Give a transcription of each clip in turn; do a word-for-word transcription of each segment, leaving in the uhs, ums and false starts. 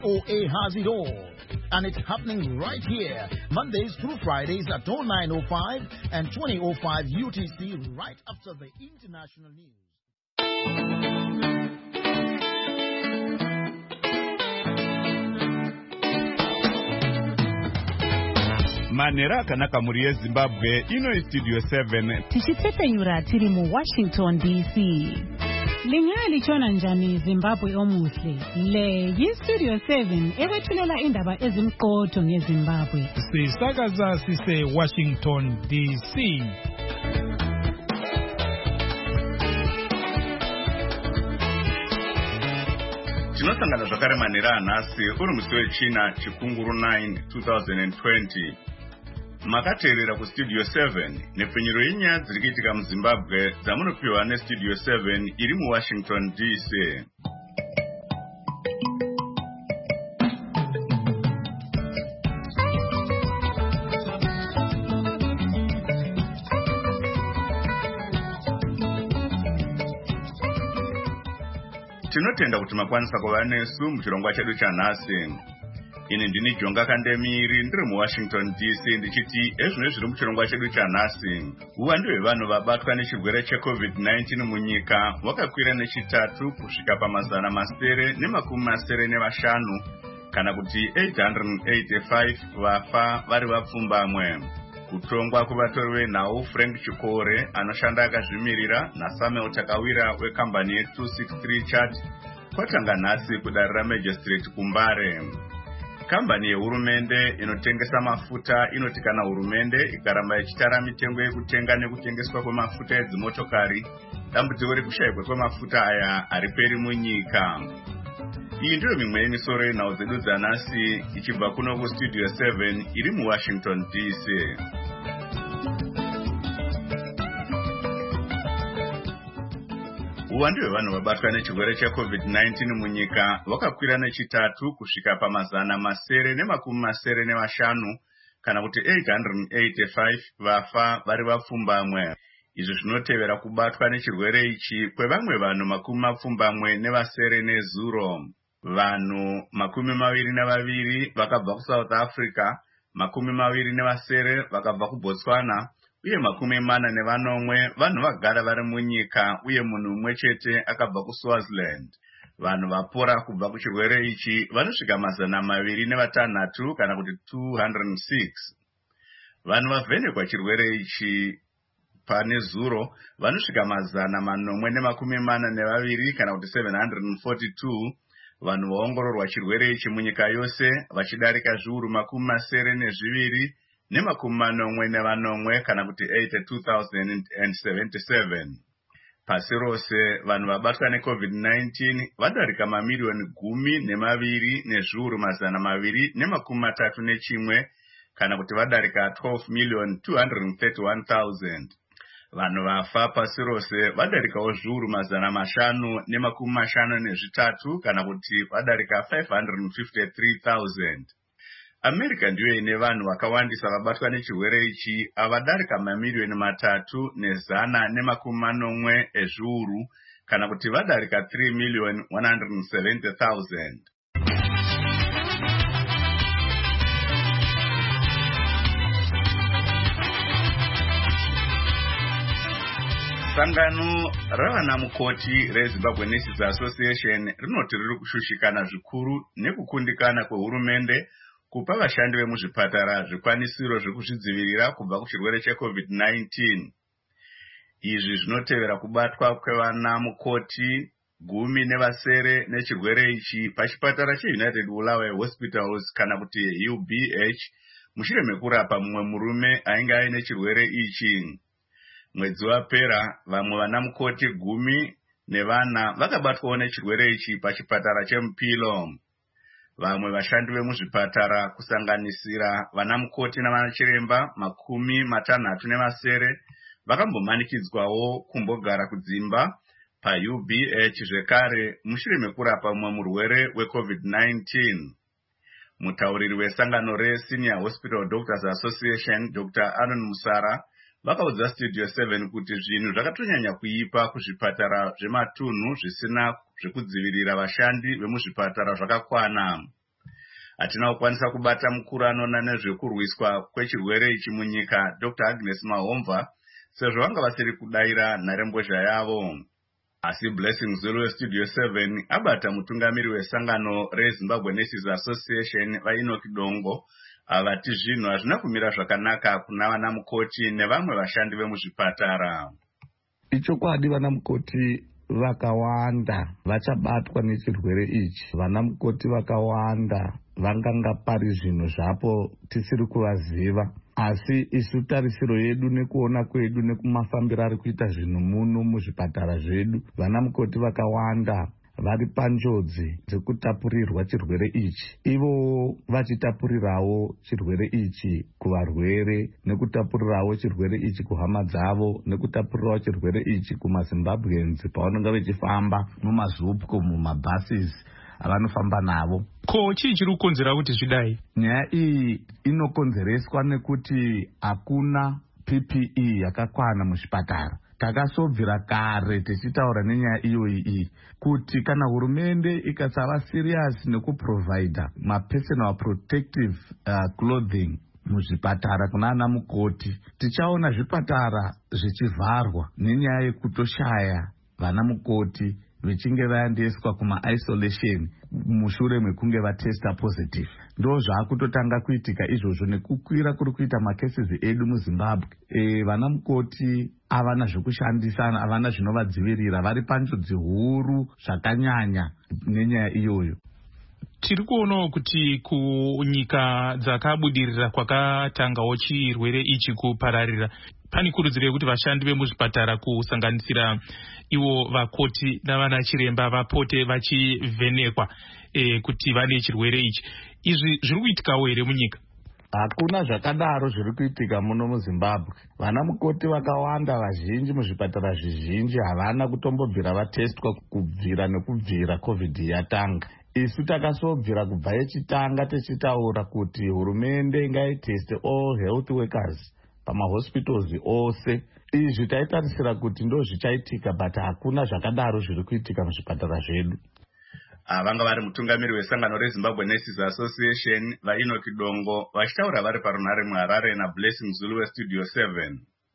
O A has it all. And it's happening right here, Mondays through Fridays at oh nine oh five and twenty oh five U T C, right after the international news. Manera kanaka muri Zimbabwe ino studio seven. Tichitepenyura tiri mu Washington D C. Lingali chona njani Zimbabwe omuhle. Le yi studio seven ewethulela indaba ezimqotho ngeZimbabwe. Sisakaza sise Washington D C. Tinosangana zvakare manera anhasi uri musi wechina chikunguru nine twenty twenty. Makateerera ku studio seven nepfenyuro yenyaya dziri kuitika muZimbabwe dzamunopiwa nestudio seven iri muWashington D C. Tinotenda kuti makwanisa kuva nesu muchirongwa chedu chanhasi. Ini ndini Jonga Kandemiri ndiri muWashington D C ndichiti ezvino zviri muchirongwa chedu chanhasi. Uwandu hwevanhu vabatwa nechirwere checovid nineteen munyika wakakwira nechitatu kusvika pamazana masere nemakumi masere nevashanu kana kuti eight hundred eighty-five vafa vari vapfumbamwe. Kutongwa kuvatori venhau Frank Chikore anoshanda akazvimirira naSamuel Takawira wekambani ye two sixty-three chat kwatanga nhasi kudarira Magistrate kuMbare. Kambani yehurumende inotengesa mafuta inoti kana hurumende ikaramba ichitara mitengo yekutenga nekutengeswa kwemafuta edzimotokari, dambudziko rekushayikwa kwemafuta aya hariperi munyika. Iyi ndiyo mimwe yemisoro yenhau dzedu dzanhasi ichibva kuno kustudio seven iri muWashington D C. Uwandu hwevanhu vabatwa nechirwere checovid nineteen munyika wakakwira nechitatu kusvika pamazana masere nemakumi masere nevashanu kana kuti eight hundred eighty-five vafa vari vapfumbamwe. Izvi zvinotevera kubatwa nechirwere ichi kwevamwe vanhu makumi mapfumbamwe nevasere nezuro. Vanhu makumi maviri navaviri vakabva kuSouth Africa, makumi maviri nevasere vakabva kuBotswana, uye makumi mana nevanomwe vanhu vagara vari munyika, uye munhu umwe chete akabva kuSwaziland. Vanhu vapora kubva kuchirwere ichi vanosvika mazana maviri nevatanhatu kana kuti two hundred six. Vanhu vavhenekwa chirwere ichi pane zuro vanosvika mazana manomwe nemakumi mana nevaviri kana kuti seven hundred forty-two. Vanhu vaongororwa chirwere ichi munyika yose vachidarika zviuru makumi masere nezviviri nemakumi manomwe nevanomwe kana kuti eighty-two thousand seventy-seven. Pasi rose vanhu vabatwa necovid nineteen vadarika mamiliyoni gumi nemaviri nezviuru mazana maviri nemakumi matatu nechimwe kana kuti vadarika twelve million two hundred thirty-one thousand. Vanhu vafa pasi rose vadarikawo zviuru mazana mashanu nemakumi mashanu nezvitatu kana kuti vadarika five hundred fifty-three thousand. America ndiyo ine vanhu vakawandisa vabatwa nechirwere ichi avadarika mamiliyoni matatu nezana nemakumi manomwe ezviuru kana kuti vadarika three million one hundred seventy thousand. Sangano ravanamukoti reZimbabwe Nurses Association rinoti riri kushushikana zvikuru nekukundikana kwehurumende kupa vashandi vemuzvipatara zvikwanisiro zvekuzvidzivirira kubva kuchirwere checovid nineteen. Izvi zvinotevera kubatwa kwevanamukoti gumi nevasere nechirwere ichi pachipatara cheUnited Bulawayo Hospitals kana kuti U B H mushure mekurapa mumwe murume ainge aine chirwere ichi. Mwedzi wapera vamwe vanamukoti gumi nevana vakabatwawo nechirwere ichi pachipatara cheMupilo. Vamwe vashandi vemuzvipatara kusanganisira vanamukoti navanachiremba makumi matanhatu nevasere vakambomanikidzwawo kumbogara kudzimba paU B H zvekare mushure mekurapa mumwe murwere wecovid nineteen. Mutauriri wesangano reSenior Hospital Doctors Association Doctor Aaron Musara vakaudza Studio seven kuti zvinhu zvakatonyanya kuipa kuzvipatara zvematunhu zvisina zvekudzivirira vashandi vemuzvipatara zvakakwana. Hatina kukwanisa kubata mukuru anoona nezvekurwiswa kwechirwere ichi munyika Doctor Agnes Mahomva sezvo vanga vasiri kudaira nharembozha yavo. Asi Blessing Zulu Studio seven abata mutungamiri wesangano reZimbabwe Nurses Association vaInoki Dongo avati zvinhu hazvina kumira zvakanaka kuna vana mukoti nevamwe vashandi vemuzvipatara. Ichokwadi vana mukoti vakawanda vachabatwa nechirwere ichi. Vana mukoti vakawanda vanganga pari zvinhu zvapo tisiri kuvaziva. Asi isu tarisiro yedu nekuona kwedu nekumafambiro ari kuita zvinhu muno muzvipatara zvedu, vana mukoti vakawanda vari panjodzi dzekutapurirwa chirwere ichi. Ivo vachitapurirawo chirwere ichi kuvarwere, nekutapurirawo chirwere ichi kuhama dzavo, nekutapurirawo chirwere ichi kumaZimbabweans pavanonga vechifamba mumazupco, mumabhasis avanofamba navo. Ko chii chiri kukonzera kuti zvidai? Nyaya iyi inokonzereswa nekuti hakuna P P E yakakwana muzvipatara. Takasobvira kare tichitaura nenyaya iyoyi iyi kuti kana hurumende ikasava serious nekuprovide ma-personal protective uh, clothing muzvipatara kuna ana mukoti, tichaona zvipatara zvichivharwa nenyaya yekutoshaya vana mukoti vichinge vaendeswa kuma-isolation mushure mekunge vatesta positive. Ndo zvakutotanga kuitika izvozvo nekukwira kuri kuita macases edu muZimbabwe. E, vana mukoti avana zvekushandisa, avana zvinovadzivirira, vari panjodzi huru zvakanyanya nenyaya iyoyo. Tiri kuonawo kuti kunyika dzakabudirira kwakatangawo chirwere ichi kupararira, pane kurudziro yekuti vashandi vemuzvipatara kusanganisira ivo vakoti navana chiremba vapote vachivhenekwa e, kuti vane chirwere ichi. Izvi zviri kuitikawo here munyika? Hakuna zvakadaro zviri kuitika muno muZimbabwe. Vana mukoti vakawanda vazhinji muzvipatara zvizhinji havana kutombobvira vatestwa kubvira nekubvira COVID yatanga. Isu takasobvira kubva yechitanga tichitaura kuti hurumende ngaiteste all health workers pamahospitals ose. Izvi taitarisira kuti ndo zvichaitika, but hakuna zvakadaro zviri kuitika muzvipatara zvedu. Vanga vari mutungamiri wesangano reZimbabwe Nurses Association vaInoki Dongo vachitaura vari parunhare muHarare naBlessing Zulu Studio seven.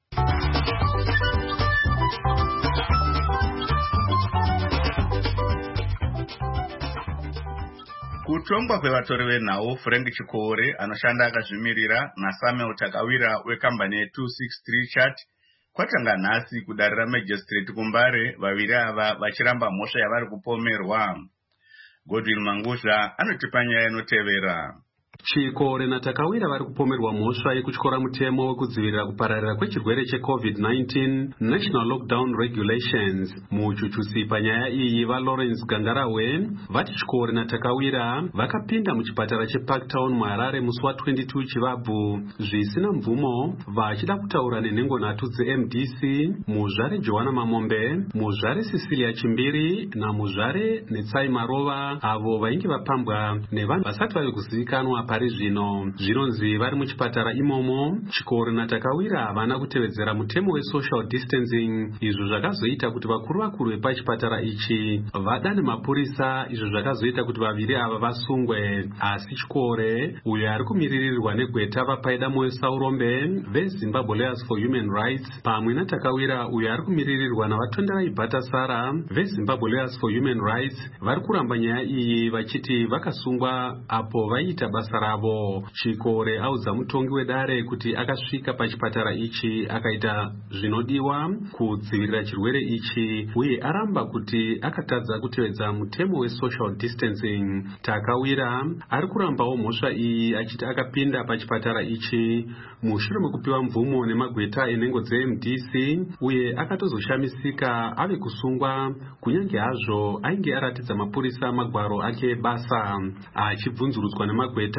Kutongwa kwevatori venhau Frank Chikore anoshanda akazvimirira naSamuel Takawira wekambani ye two sixty-three Chat kwatanga nhasi kudarira Magistrate kuMbare, vaviri ava vachiramba mhosva yavari kupomerwa. Godwin Mangusha anotipa nyaya inotevera. Chikore naTakawira vari kupomerwa mhosva yekutyora mutemo wekudzivirira kupararira kwechirwere cheCovid nineteen National Lockdown Regulations. Muchuchusi panyaya iyi vaLawrence Gangarawe vati Chikore naTakawira vakapinda muchipatara cheParktown muHarare musi wa-twenty-two Chivabvu zvisina mvumo, vachida kutaura nenhengo nhatu dze-M D C, muzvare Johanna Mamombe, muzvare Cecilia Chimbiri namuzvare Netsai Marova, avo vainge vapambwa nevanhu vasati vave kuzivikanwa pari zvino. Zvinonzi vari muchipatara imomo Chikore naTakawira havana kutevedzera mutemo wesocial distancing, izvo zvakazoita kuti vakuru vakuru vepachipatara ichi vadane mapurisa, izvo zvakazoita kuti vaviri ava vasungwe. Asi Chikore, uyo ari kumiririrwa negweta vapaida moyo Saurombe veZimbabwe Lawyers for Human Rights, pamwe naTakawira uyo ari kumiririrwa navatonderai Bhatasara veZimbabwe Lawyers for Human Rights, vari kuramba nyaya iyi vachiti vakasungwa apo vaita basa ravo. Chikore audza mutongi wedare kuti akasvika pachipatara ichi akaita zvinodiwa kudzivirira chirwere ichi, uye aramba kuti akatadza kutevedza mutemo wesocial distancing. Takawira ari kurambawo mhosva iyi achiti akapinda pachipatara ichi mushure mekupiwa mvumo nemagweta enhengo dze-M D C, uye akatozoshamisika ave kusungwa kunyange hazvo ainge aratidza mapurisa magwaro ake basa. Achibvunzurudzwa nemagweta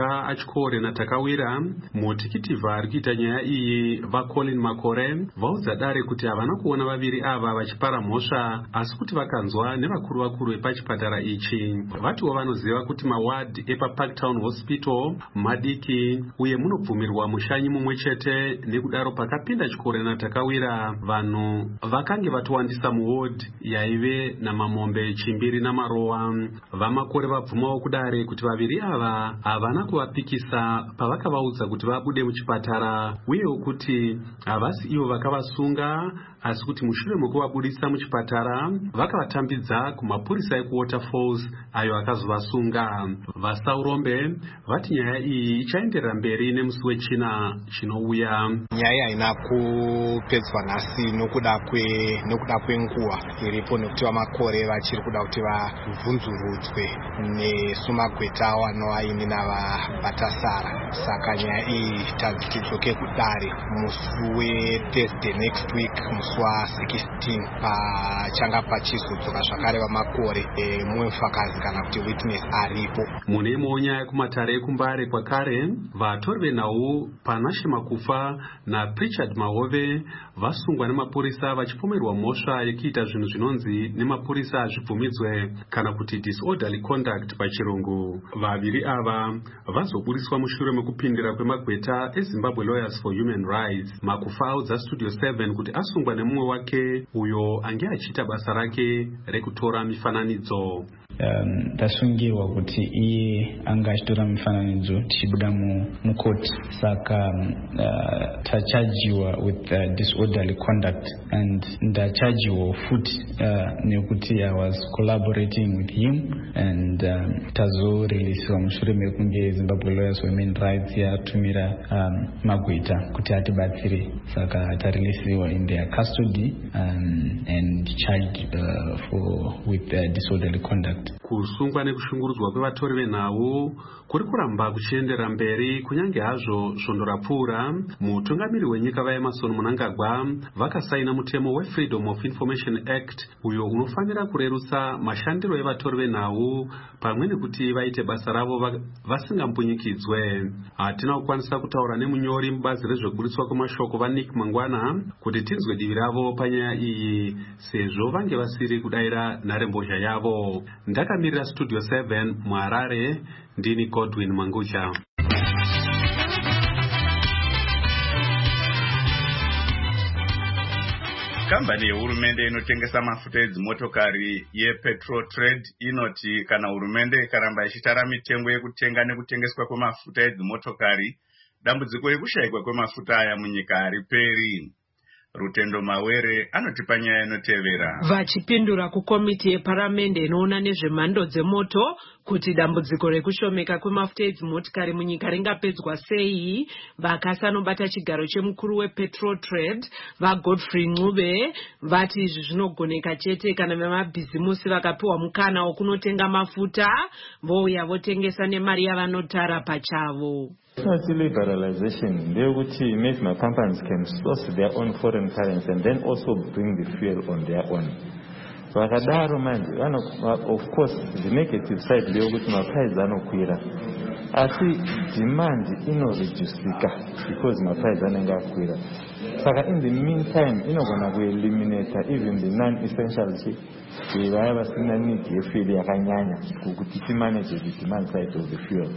makufa achikore natakawira mutikiti ari kuita nyaya iyi vacolin Makore vaudza dare kuti havana kuona vaviri ava vachipara mhosva asi kuti vakanzwa nevakuru vakuru vepachipatara ichi. Vatiwo vanoziva kuti mawadi epaParktown Hospital madiki uye munobvumirwa mushanyi mumwe chete, nekudaro pakapinda chikore natakawira vanhu vakange vatowandisa muward yaive namamombe chimbiri namarowa. VaMakore vabvumawo kudare kuti vaviri ava havana kuvapikisa pavakavaudza kuti vabude muchipatara uyewo kuti havasi ivo vakavasunga asi kuti mushure mekuvabudisa muchipatara vakavatambidza kumapurisa ekuWaterfalls ayo akazovasunga. VaSaurombe vati nyaya iyi ichaenderera mberi nemusi wechina chinouya. Nyaya haina kupedzwa nhasi nokuda kwe nokuda kwenguva iripo, nekuti vaMakore vachiri kuda kuti vabvunzurudzwe nesumagweta wanovaimi navaBatasara. Saka nyaya iyi tanzi tidzoke kudare musi weThursday next week, musi wa16 pachanga pachizodzoka zvakare vaMakore mumwe mufakazi kana kuti witness aripo. Mune imwewo nyaya kumatare ekumbare kwakare vatori venhau Panache Makufa naPrichard Mahove vasungwa nemapurisa vachipomerwa mhosva yekuita zvinhu zvinonzi nemapurisa hazvibvumidzwe kana kuti disorderly conduct pachirungu. Vaviri ava vazobudiswa mushure mekupindira kwemagweta eZimbabwe Lawyers for Human Rights. Makufa audza Studio seven kuti asungwa nemumwe wake uyo ange achiita basa rake rekutora mifananidzo. Um, tasungirwa kuti iye anga achitora mifananidzo tichibuda mukoti, saka um, uh, tachajiwa with uh, disorderly conduct and ndachajiwa futi uh, nekuti I was collaborating with him and um, tazoreleasiwa mushure mekunge Zimbabwe Lawyers for Human Rights yatumira um, magweta kuti atibatsire, saka tareleasiwa in their custody um, and charged uh, for with uh, disorderly conduct. Kusungwa nekushungurudzwa kwevatori venhau kuri kuramba kuchiendera mberi kunyange hazvo svondo rapfuura. Mutungamiri wenyika vaEmmerson Mnangagwa vakasaina mutemo weFreedom of Information Act uyo unofanira kurerutsa mashandiro evatori venhau pamwe nekuti vaite basa ravo vasingampunyikidzwe. Hatina kukwanisa kutaura nemunyori mubazi rezvekuburiswa kwemashoko vaNick Mangwana kuti tinzwe divi ravo panyaya iyi sezvo vange vasiri kudayira nharembozha yavo. Ndakamirira Studio seven muHarare, ndini Godwin Mangucha. Kambani yehurumende inotengesa mafuta edzimotokari yePetrol Trade inoti kana hurumende ikaramba ichitara mitengo yekutenga nekutengeswa kwemafuta edzimotokari, dambudziko rekushayikwa kwemafuta aya munyika hariperi. Rutendo Mawere anotipa nyaya inotevera. Vachipindura kukomiti yeparamende inoona nezvemhando dzemoto kuti dambudziko rekushomeka kwemafuta edzimotokari munyika ringapedzwa sei, vakasanobata chigaro chemukuru wePetrol Trade vaGodfrey Ncube vati izvi zvinogoneka chete kana vemabhizimusi vakapiwa mukana wokunotenga mafuta vouya votengesa nemari yavanotara pachavo. It's not liberalization. They would make my companies can source their own foreign currency and then also bring the fuel on their own. But of course, the negative side, they would my price are no queer. I see demand in reduce because my price are not queer. So in the meantime, you know, when we eliminate even the non-essential, we have a single need to feel like a manage the demand side of the fuel.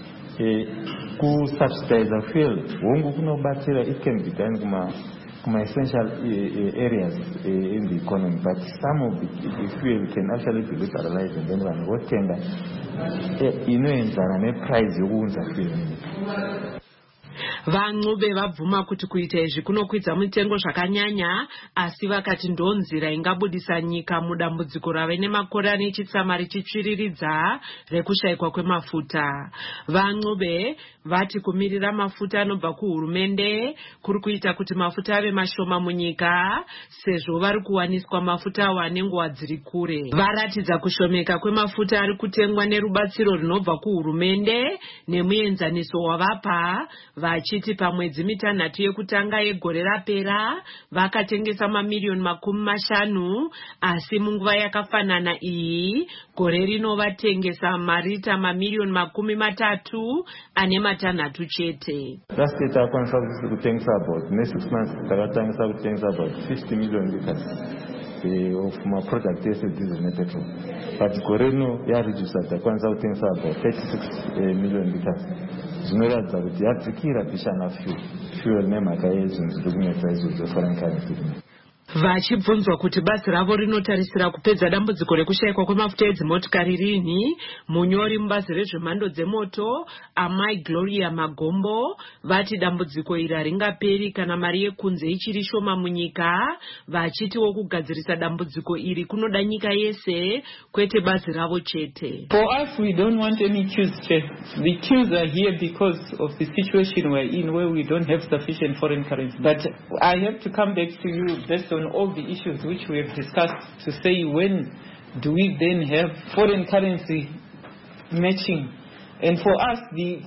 Ku subsidize the fuel, wongo kuno batira, it can be done kuma kuma essential areas in the economy, but some of the, the fuel can actually be liberalized and then when what tender, you know, in the price you won't fuel. VaNcube vabvuma kuti kuita izvi kunokwidza mitengo zvakanyanya, asi vakati ndonzira ingabudisa nyika mudambudziko rave nemakore ane chitsama richitsviriridza rekushayikwa kwemafuta. VaNcube vati kumirira mafuta anobva kuhurumende kuri kuita kuti mafuta ave mashoma munyika sezvo vari kuwaniswa mafuta awa nenguva dziri kure. Varatidza kushomeka kwemafuta ari kutengwa nerubatsiro runobva kuhurumende nemuenzaniso wavapa vachi vachiti pamwedzi mitanhatu yekutanga yegore rapera vakatengesa mamiliyoni makumi mashanu, asi munguva yakafanana iyi gore rino vatengesa marita mamiliyoni makumi matatu ane matanhatu chete. Last year takwanisa kutengesa about next six months takatangisa kutengesa about fifty million liters of my product ese diesel ne petrol, but gore rino yaredusa takwanisa kutengesa about thirty-six million liters. Zvinoratidza kuti yadzikira pishana fuel fuel nemhaka yezvinhu zviri kunetsa izvozvo foreign currency. Vachibvunzwa kuti basi ravo rinotarisira kupedza dambudziko rekushayikwa kwemafuta edzimotikari rini, munyori mubazi rezvemhando dzemoto Amai Gloria Magombo vati dambudziko iri haringaperi kana mari yekunze ichiri shoma munyika, vachitiwo kugadzirisa dambudziko iri kunoda nyika yese kwete bazi ravo chete. For us, we don't want any queues, Chair. The queues are here because of the situation we're in where we don't have sufficient foreign currency. But I have to come back to you based on all the issues which we have discussed to say when do we then have foreign currency matching. And for us, the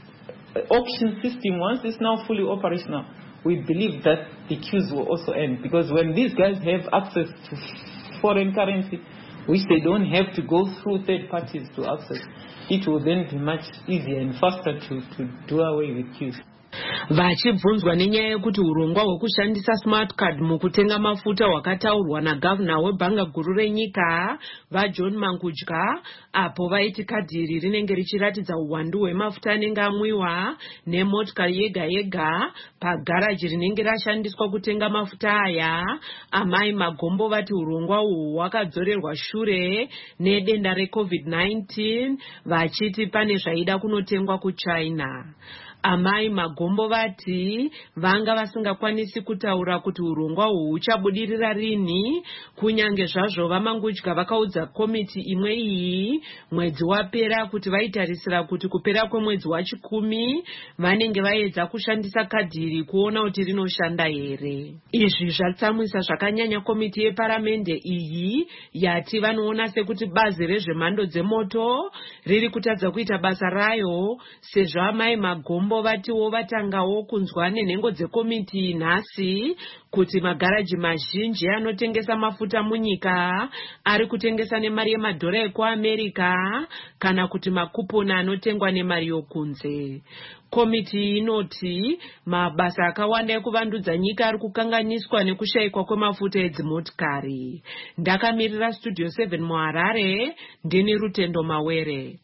auction system, once it's now fully operational, we believe that the queues will also end, because when these guys have access to foreign currency, which they don't have to go through third parties to access, it will then be much easier and faster to, to do away with queues. Vachibvunzwa nenyaya yekuti urongwa hwekushandisa smart card mukutenga mafuta hwakataurwa nagavana webhanga guru renyika vaJohn Mangudya, apo vaiti kadhi iri rinenge richiratidza uwandu hwemafuta anenge amwiwa nemotikari yega yega pagaraji rinenge rashandiswa kutenga mafuta aya. Amai Magombo vati urongwa uhwu hwakadzorerwa shure nedenda recovid nineteen, vachiti pane zvaida kunotengwa kuChina. Amai Magombo vati vanga vasingakwanisi kutaura kuti urongwa uhwu huchabudirira rini, kunyange zvazvo vaMangudya vakaudza komiti imwe iyi mwedzi wapera kuti vaitarisira kuti kupera kwemwedzi wachikumi vanenge vaedza kushandisa kadhi iri kuona kuti rinoshanda here. Izvi zvatsamwisa zvakanyanya komiti yeparamende iyi yati vanoona sekuti bazi rezvemhando dzemoto riri kutadza kuita basa rayo, sezvo Amai Magombo vatiwo vatangawo kunzwa nenhengo dzekomiti nhasi kuti magaraji mazhinji anotengesa mafuta munyika ari kutengesa nemari yemadhora ekuAmerica kana kuti makuponi anotengwa nemari yokunze. Komiti inoti mabasa akawanda ekuvandudza nyika ari kukanganiswa nekushayikwa kwemafuta edzimotikari. Ndakamirira Studio seven muHarare, ndini Rutendo Mawere.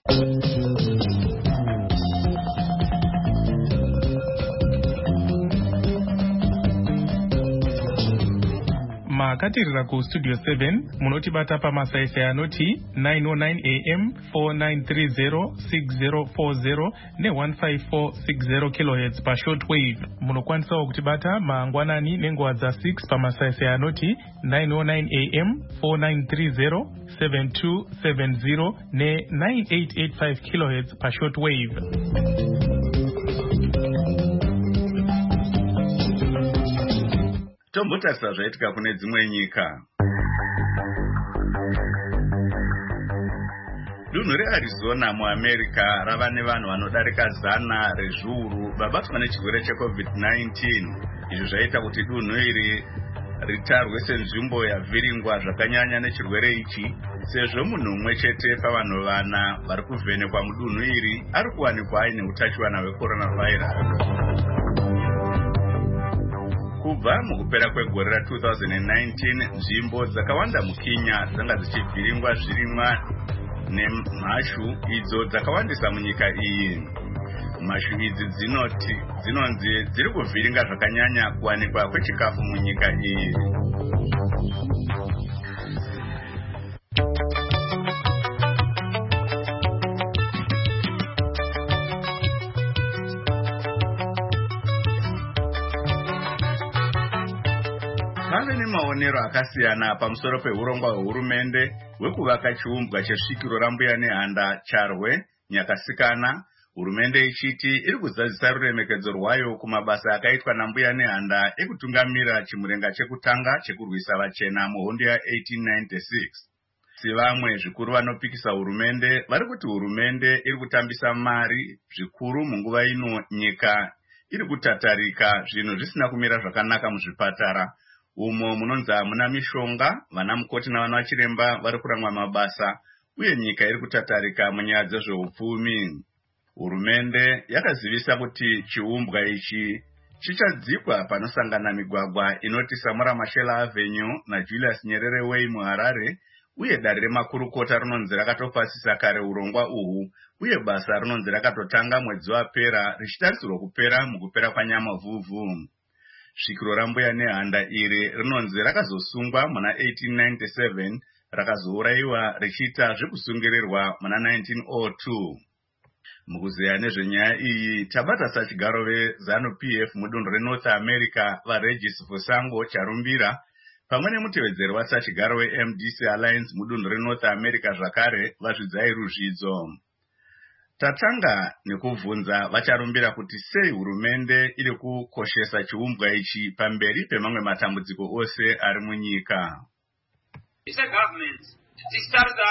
makatirira kustudio seven munotibata pamasaisai anoti nine oh nine a m, four nine three zero, six zero four zero ne one five four six zero kilohertz pa shortwave. Munokwanisawo kutibata mangwanani nenguva dza six pamasaisai anoti nine oh nine a m, four nine three zero, seven two seven zero ne nine eight eight five kilohertz pa shortwave. Tombotarisa zvaitika kune dzimwe nyika. Dunhu reArizona muAmerica rava nevanhu vanodarika zana rezviuru vabatwa nechirwere checovid nineteen. Izvi zvaita kuti dunhu iri ritarwe senzvimbo yavhiringwa zvakanyanya nechirwere ichi, sezvo munhu umwe chete pavanhu vana vari kuvhenekwa mudunhu iri ari kuwanikwa aine utachiwana hwecoronavirus. Kubva mukupera kwegore ra two thousand nineteen, nzvimbo dzakawanda muKenya dzanga dzichivhiringwa zvirimwa nemhashu idzo dzakawandisa munyika iyi. Mhashu idzi dzinoti dzinonzi dziri kuvhiringa zvakanyanya kuwanikwa kwechikafu munyika iyi. Pave nemaonero akasiyana pamusoro peurongwa hwehurumende hwekuvaka chiumbwa chesvikiro rambuya nehanda Charwe Nyakasikana. Hurumende ichiti iri kuzadzisa ruremekedzo rwayo kumabasa akaitwa nambuya nehanda ekutungamira chimurenga chekutanga chekurwisa vachena muhondo ya eighteen ninety-six. Si vamwe zvikuru vanopikisa hurumende vari kuti hurumende iri kutambisa mari zvikuru munguva ino nyika iri kutatarika zvinhu zvisina kumira zvakanaka muzvipatara, umo munonzi hamuna mishonga, vana mukoti navana vachiremba vari kurangwa mabasa, uye nyika iri kutatarika munyaya dzezveupfumi. Hurumende yakazivisa kuti chiumbwa ichi chichadzikwa panosangana migwagwa inoti Samora Machel Avenue naJulius Nyerere Way muHarare, uye dare remakurukota rinonzi rakatopasisa kare urongwa uhu, uye basa rinonzi rakatotanga mwedzi wapera richitarisirwa kupera mukupera kwaNyamavhuvhu. Svikiro rambuya nehanda iri rinonzi rakazosungwa muna eighteen ninety-seven rakazouraiwa richiita zvekusungirirwa muna nineteen oh two. Mukuzeya nezvenyaya iyi tabata sachigaro veZANU P F mudunhu reNorth America vaRegis Vusango Charumbira pamwe nemutevedzeri wasachigaro weM D C Alliance mudunhu reNorth America zvakare vazvidzai ruzvidzo. Tatanga nekubvunza vacharumbira kuti sei hurumende iri kukoshesa chiumbwa ichi pamberi pemamwe matambudziko ose ari munyika. It's a government. Tichitarisa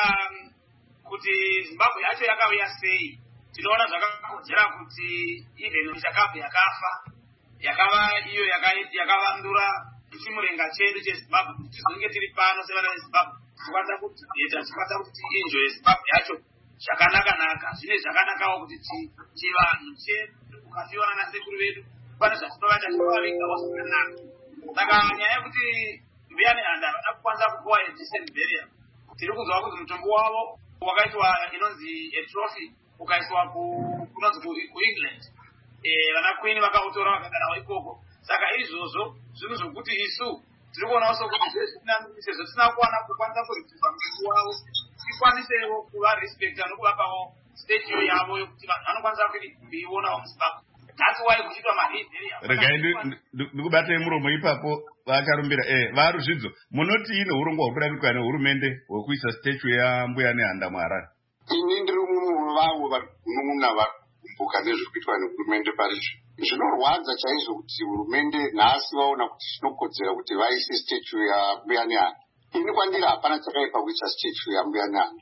kuti Zimbabwe yacho yakauya sei, tinoona zvakakodzera kuti even Mushakabu yakafa, yakava iyo yakavandura chimurenga chedu cheZimbabwe kuti tizonge tiri pano sevana veZimbabwe tikwanisa kuti tikwanisa kuti tienjoye Zimbabwe yacho zvakanaka-naka. Zvine zvakanakawo kuti chivanhu chedu ukafiwana nasekuru vedu pane zvatinobata tinovavingawo zvakanaka. Saka nyaya yekuti mbuya nehanda havana kukwanisa kupuwa decent burial, tiri kunzwa kuti mutombo wavo wakaitwa inonzi atrophy ukaiswa kunonzi kuEngland, vana Queen vakautora vakagarawo ikoko. Saka izvozvo zvinhu zvokuti isu tiri kuonawo sokuti sezvo tisina kuwana kukwanisa kuritirwa mutombo wavo tikwanisewo kuvarespecta nokuvapawo statue yavo yokuti vanhu vanokwanisa kuionawo muZimbabwe. That's why kuchiitwa mahidheri. Regai ndikubatei muromo ipapo vacharumbira. Eh, varuzvidzo munoti ine urongwa huri kuitwa nehurumende hwekuisa statue yambuya nehanda muHarare. Ini ndiri mumwe vavo vanun'una vakumbuka nezviri kuitwa nehurumende parizvo. Zvinorwadza chaizvo kuti hurumende nhasi vaona kuti zvinokodzera kuti vaise statue yambuya nehanda. Ini kwandiri hapana chakaipa kuisa statue yambuya nehanda,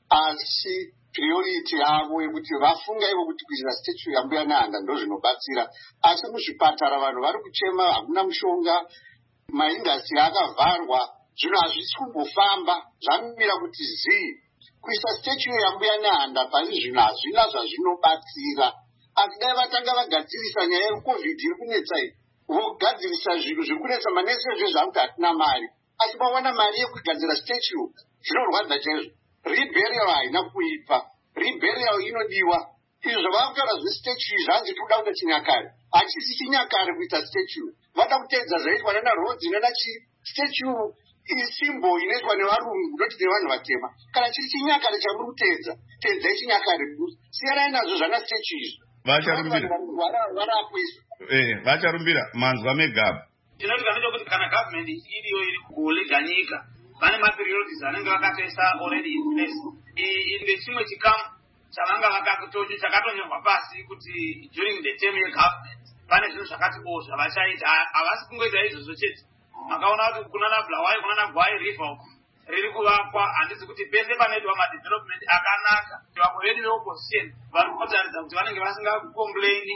asi priority yavo yekuti vafunga ivo kuti kuisa statue yambuya nehanda ndo zvinobatsira. Asi muzvipatara vanhu vari kuchema hakuna mushonga, maindastri akavharwa, zvinhu hazvisi kumbofamba, zvamira kuti zii. Kuisa statue yambuya nehanda pasi zvinhu hazvina zvazvinobatsira. Asi dai vatanga vagadzirisa nyaya yecovid iri kunetsa iyi, vogadzirisa zvinhu zviri kunetsa manesi zvezvakuti hatina mari, asi vawana mari yekugadzira statue. Zvinorwadza chaizvo. Reburial haina kuipa, reburial inodiwa. Izvo zvavakutaura zvestatue zvanzi tinoda kuita chinyakare, hachisi chinyakare kuita statue. Vada kuteedza zvaitwa nana Rhodes nana chi statue isimbo inoitwa nevarungu noti nevanhu vatema. Kana chiri chinyakare chamuri kuteedza, teedzai chinyakare. Siyanai nazvo zvana statue izvi. Vacharumbira. Varakuisa. Eh, vacharumbira manzwa megaba. Tinoti kandicho kuti kana government iriyo iri kulega nyika, vane maperiodies anenge vakatoisa already in place. Inde chimwe chikamu chavanga vakatocho chakatonyorwa pasi kuti during the term yegovernment pane zvinhu zvakati o zvavachaita. Havasi kungoita izvozvo chete. Makaona kuti kunana Bulawayo kunana Gwai River uku riri kuvakwa, handisi kuti pese panoitwa madevelopment akanaka. Vamwe vedu veopposition vari kutotaridza kuti vanenge vasingakomplaini,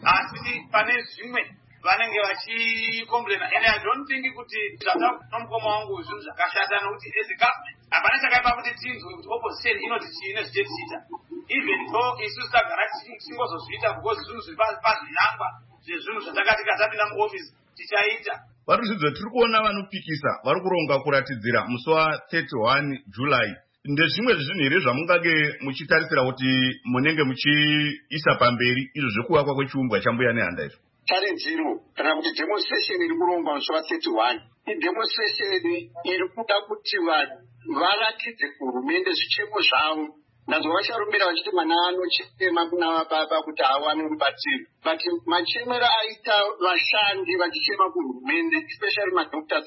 asi pane zvimwe vanenge vachikomplaina. And I don't think kuti zvakanomukoma wangu zvinhu zvakashata nokuti as a government hapana chakaipa kuti tinzwe kuti opposition inoti chiine zvichetichita, even though isu tisagara tichingozozviita because zvinhu zviri pazvinangwa zvezvinhu zvatakati katapinda muoffice tichaita. Varuzvidzo tiri kuona vanopikisa vari kuronga kuratidzira musi wa31 July. Ndezvimwe zvinhu here zvamungange muchitarisira kuti munenge muchiisa pamberi izvo zvekuvakwa kwechiumbwa chambuya nehanda izvo? Taridziro kana kuti demonstration iri kurongwa musi wa31 idemonstration iri kuda kuti vanhu varatidze kuhurumende zvichemo zvavo. Nazvo vacharumbira vachiti mwana anochema kuna baba kuti awane rubatsiro. But machemero aita vashandi vachichema kuhurumende, especially madoctors,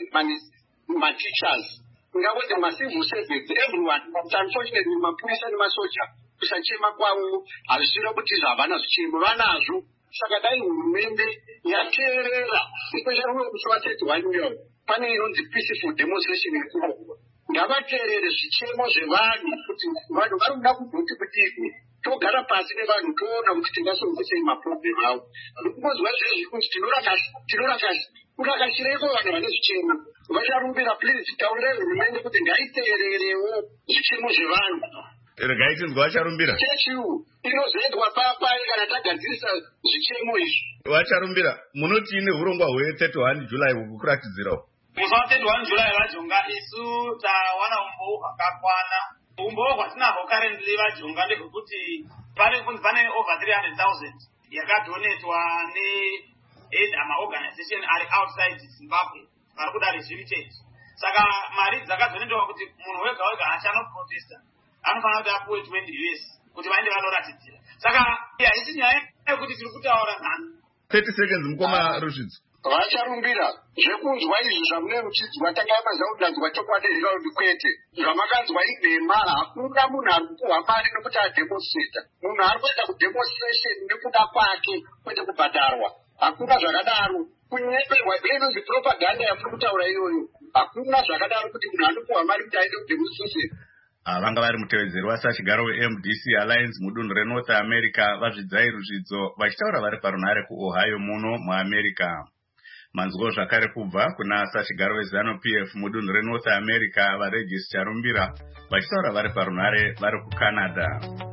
mateachers, ngavoti macivil servants, everyone. Unfortunately, mapurisa nemasoja kusachema kwavo hazvisvira kuti havana zvichemo, vanazvo. Saka dai hurumende yateerera, especially musi wa31 pane inonzi peaceful demonstration irikuronga. Ngavateerere zvichemo zvevanhu kuti vanhu vari kuda kuzoti kudini. togara pasi nevanhu toona kuti tingasolvesei maproblemu avo. Mumbozwa zvezvi kuti tinorakashireko vanhu vane zvichemo vacharumbira. Please taurirai hurumende kuti ngaiteererewo zvichemo zvevanhu. Regai tinzwa vacharumbira chechiu inozoendwa papai kana tagadzirisa zvichemo izvi. Vacharumbira munoti ine urongwa hwe-thirty-one July kukuratidzirawo musi wa-thirty-one July vajonga isu tawana umboo hwakakwana. Umboo hwatinahwo currently vajonga ndehwekuti pane pane over three hundred thousand yakadonetwa ne maorganization ari outside Zimbabwe vari kuda resumited. Saka mari dzakadonetwa kuti munhu wega wega achanoprotesta anofanira kuti apuwe twenty U S kuti vaende vanoratidzira. Saka haisi nyaya yekuti tiri kutaura nhano. thirty seconds mukoma Rushidzo. Vacharumbira zvekunzwa izvi zvamune ruchidzwa takayamaza kudanzwa chokwadi zvikaudi kwete zvamakanzwa idema. Hakuna munhu ari kupuhwa mari nekuti ademonstrata. Munhu ari kuenda kudemonstration nekuda kwake kwete kubhadharwa. Hakuna zvakadaro. Kunyeperwa inonzi propaganda yamuri kutaura iyoyo. Hakuna zvakadaro kuti munhu anopuhwa mari kuti aende kudemonstration. Vanga vari mutevedzeri wasachigaro we-M D C Alliance mudunhu reNorth America vazvidzai Rushidzo vachitaura vari parunhare kuOhio muno muAmerica. Manzwo zvakare kubva kuna sachigaro weZanu P F mudunhu reNorth America vaRegis Charumbira vachitaura vari parunhare vari kuCanada.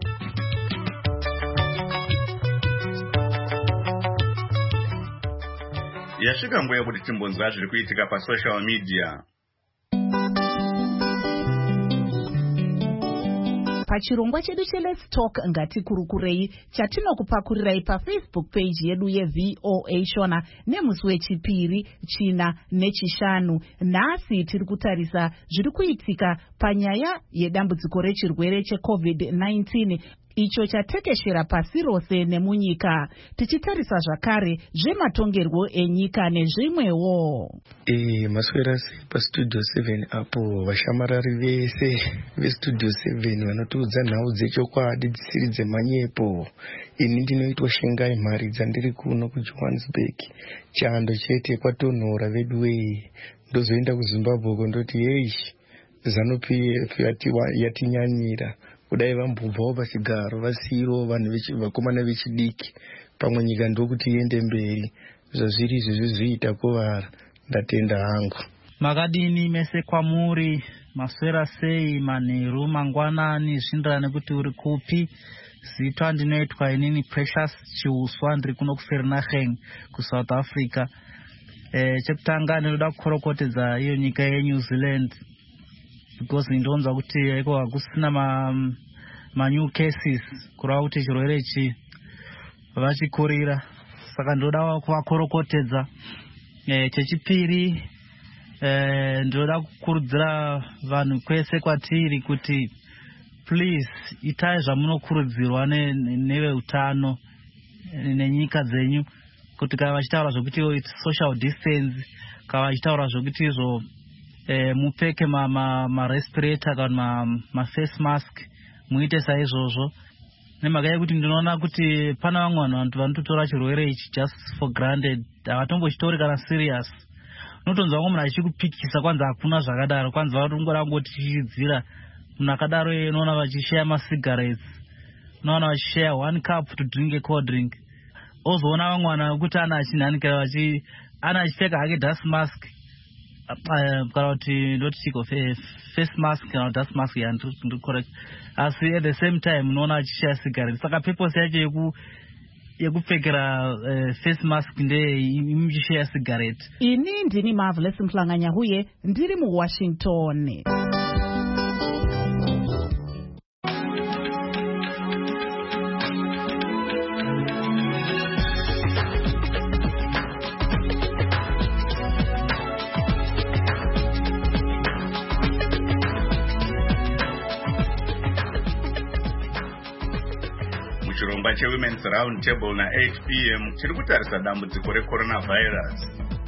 Yasvika nguva yekuti timbonzwa zviri kuitika pasocial media. Pachirongwa chedu cheLet's Talk ngatikurukurei chatinokupakurirai paFacebook page yedu yeV O A Shona nemusi wechipiri, china nechishanu. Nhasi tiri kutarisa zviri kuitika panyaya yedambudziko rechirwere cheCovid nineteen icho chatekeshera pasi rose nemunyika, tichitarisa zvakare zvematongerwo enyika nezvimwewo. Eh, maswera pastudio seven apo vashamarari vese vestudio seven vanotiudza nhau dzechokwadi dzisiri dzemanyepo. Ini ndinoitwa Shengai Mari dzandiri kuno kuJohannesburg. Chando chete kwatonhora vedu wei. Ndozoenda kuZimbabwe kundoti yeish ZANU-P F yatinyanyira. Kudai vambubvawo pachigaro vasiro vanhu vakomana vechidiki pamwe nyika ndokuti iende mberi. Zvazviri izvi zviita kuvara. Ndatenda hangu. Makadini mese kwamuri, maswera sei, manheru, mangwanani, zvindirane kuti uri kupi. Zitwa ndinoitwa inini Precious Chiuswa ndiri kuno kuVereeniging kuSouth Africa. Eh, chekutanga ndinoda kukorokotedza iyo nyika yeNew Zealand because ndonzwa kuti iko hakusina ma, ma new cases kureva kuti chirwere ichi vachikurira. Saka ndoda kuvakorokotedza. Eh, chechipiri eh, ndoda kukurudzira vanhu kwese kwatiri kuti please itai zvamunokurudzirwa neveutano nenyika dzenyu, kuti kana vachitaura zvokuti social distance, kana vachitaura zvokuti izvo eh, mupfeke ma, ma, ma respirator kana ma, ma face mask muite saizvozvo. Nemhaka yekuti ndinoona kuti pana vamwe vanhu vanototora chirwere ichi just for granted, havatombochitori kana serious. Unotonzwa vamwe munhu achikupikisa kwanza hakuna zvakadaro, kwanza vatongora ngoti chichidzira. Munhu akadaro iye unoona vachishare ma-cigarettes, unoona vachishare one cup to drink a cold drink. Ozoona vamwe vanhu vekuti ana achinhanikira vachi ana achipfeka hake dust mask kana kuti ndoti chiko face mask kana dust mask yandiri correct. Asi at the same time unoona achishare cigarettes. Saka purpose yacho yeku yekupfekera uh, face mask ndeye imuchishare cigarette. Ini ndini Marvelous Mhlanganya huye ndiri muWashington. Chirongwa cheWomen's Round Table na eight p m chiri kutarisa dambudziko reCoronavirus.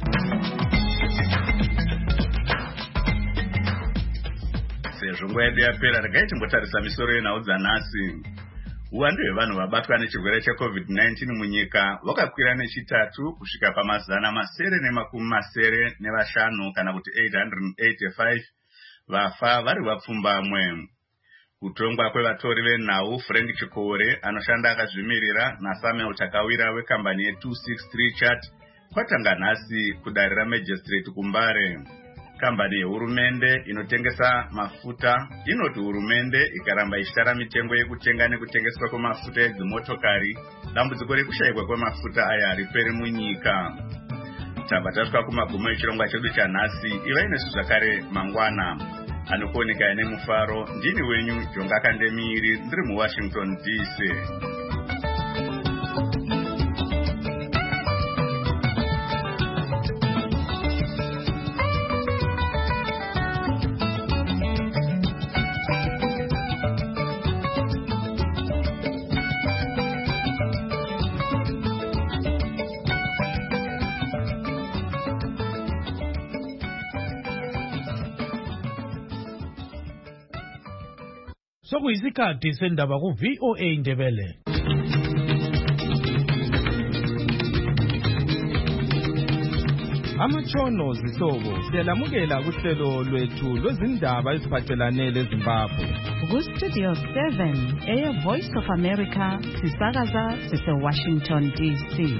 Sezvo nguva yedu yapera, regai timbotarisa misoro yenhau dzanhasi. Uwandu hwevanhu vabatwa nechirwere cheCovid nineteen munyika vakakwira nechitatu kusvika pamazana masere nemakumi masere nevashanu kana kuti eight hundred eighty-five, vafa vari vapfumbamwe. Kutongwa kwevatori venhau Frank Chikore anoshanda akazvimirira naSamuel Takawira wekambani ye two sixty-three chat kwatanga nhasi kudarira magistrate kuMbare. Kambani yehurumende inotengesa mafuta inoti hurumende ikaramba ichitara mitengo yekutenga nekutengeswa kwemafuta edzimotokari, dambudziko rekushayikwa kwemafuta aya hariperi munyika. Tabva tasvika kumagumo echirongwa chedu chanhasi. Ivai nesu zvakare mangwana. Anokuoneka ine mufaro. Ndini wenyu Jonga Kandemiri, ndiri muWashington D C. Sokuyisikhathi sendaba ku V O A Ndebele. Amatshono zihlobo siyalamukela kuhlelo lwethu lwezindaba eziphathelane leZimbabwe. Ku Studio seven eya Voice of America sisakaza sise Washington D C.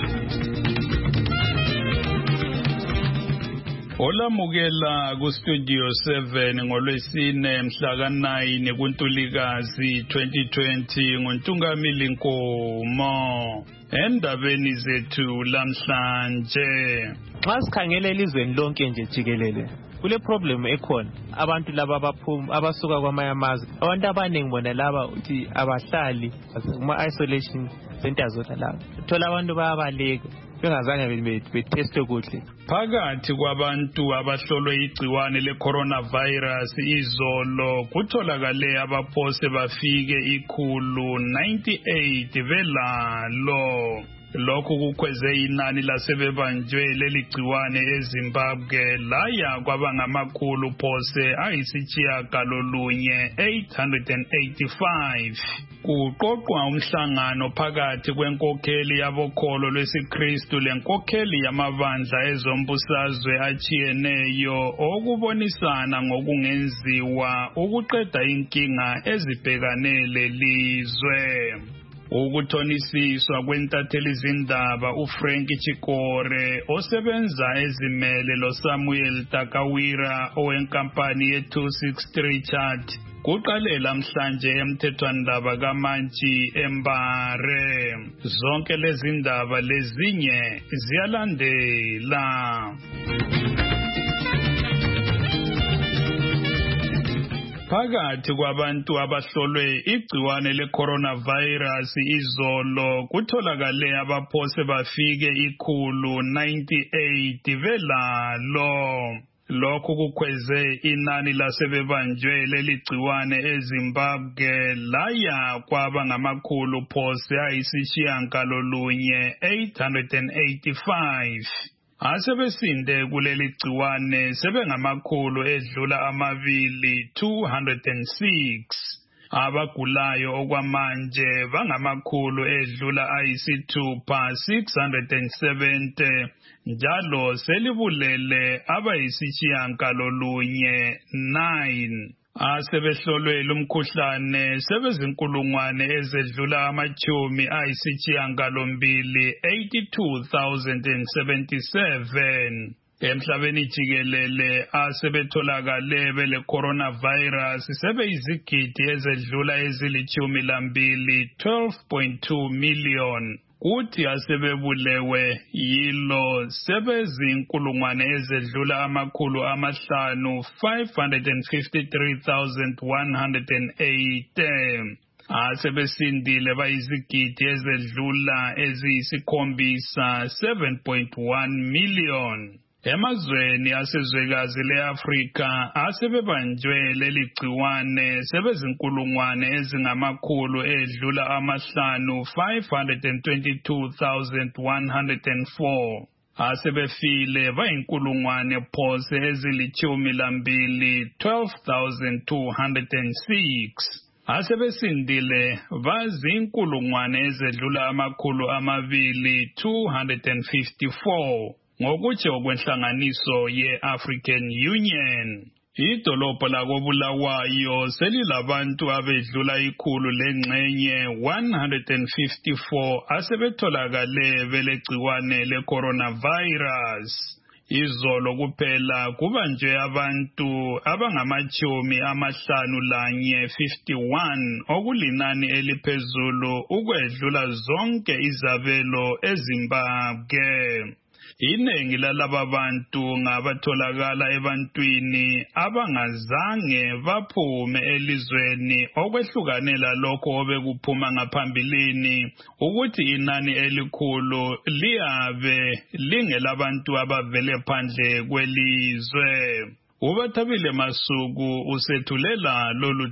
Olamukela ku Studio seven ngolwesine mhla ka nine kuNtulikazi twenty twenty nguNtungamili Nkomo. Endabeni zethu lamhlanje, xa sikhangela elizweni lonke nje jikelele kule problem ekhona, abantu laba abaphuma abasuka kwamanye amazwe, abantu abaningi bona laba uthi abahlali kuma isolation centers laba, thola abantu bayabaleka bengazange beteste kuhle. Phakathi kwabantu abahlolwe igciwane le-coronavirus izolo kutholakale abaphose bafike ikhulu ninety-eight velalo. Lokhu kukhweze inani lasebebanjwe leli gciwane eZimbabwe laya kwaba ngamakhulu phose ayisitshiyagalolunye eight hundred eighty-five. Kuqoqwa umhlangano phakathi kwenkokheli yabokholo lwesiKristu lenkokheli yamabandla ezombusazwe achiyeneyo okubonisana ngokungenziwa ukuqeda inkinga ezibhekane lelizwe. Ukuthonisiswa kwentatheli zindaba uFrank Chikore osebenza ezimele loSamuel Takawira owenkampani ye two sixty-three chat kuqale lamhlanje emthethwandaba kaMantshi eMbare. Zonke lezi ndaba lezinye ziyalandela. Phakathi kwabantu abahlolwe igciwane le-coronavirus izolo kutholakale abaphose bafike ikhulu ninety-eight velalo. Lokhu kukhweze inani lasebebanjwe leli gciwane eZimbabwe laya kwaba ngamakhulu phose ayisitshiyagalolunye eight hundred eighty-five. Asebesinde kuleli gciwane sebengamakhulu edlula amabili two hundred six. Abagulayo okwamanje bangamakhulu edlula ayisithupha six hundred seventy. Njalo selibulele abayisitshiyagalolunye nine. Asebehlolwe lumkhuhlane sebezinkulungwane ezedlula amachumi ayisitshiyagalombili eighty-two thousand seventy-seven. Emhlabeni jikelele asebetholakale bele coronavirus sebeyizigidi ezedlula ezilitshumi lambili twelve point two million. Kuthi asebebulewe yilo sebezinkulungwane ezedlula amakhulu amahlanu five hundred fifty-three thousand one hundred eighty. Asebesindile bayizigidi ezedlula eziyisikhombisa seven point one million. Emazweni asezwekazi le-Afrika asebebanjwe leli gciwane sebezinkulungwane ezingamakhulu edlula amahlanu five hundred twenty-two thousand one hundred four. Asebefile bayinkulungwane phose ezilitshumi lambili twelve thousand two hundred six. Asebesindile bazinkulungwane ezedlula amakhulu amabili two hundred fifty-four. Ngokutsho kwenhlanganiso ye-African Union. Idolobho lakoBulawayo selilabantu abedlula ikhulu lengxenye one hundred fifty-four asebetholakale belegciwane le-coronavirus. Izolo kuphela kubanjwe abantu abangamachumi amahlanu lanye fifty-one okulinani eliphezulu ukwedlula zonke izabelo eZimbabwe. Iningi lalaba bantu ngabatholakala ebantwini abangazange baphume elizweni okwehlukanela lokho obekuphuma ngaphambilini ukuthi inani elikhulu liyabe lingelabantu abavele phandle kwelizwe. Ubathabile Masuku usethulela lolu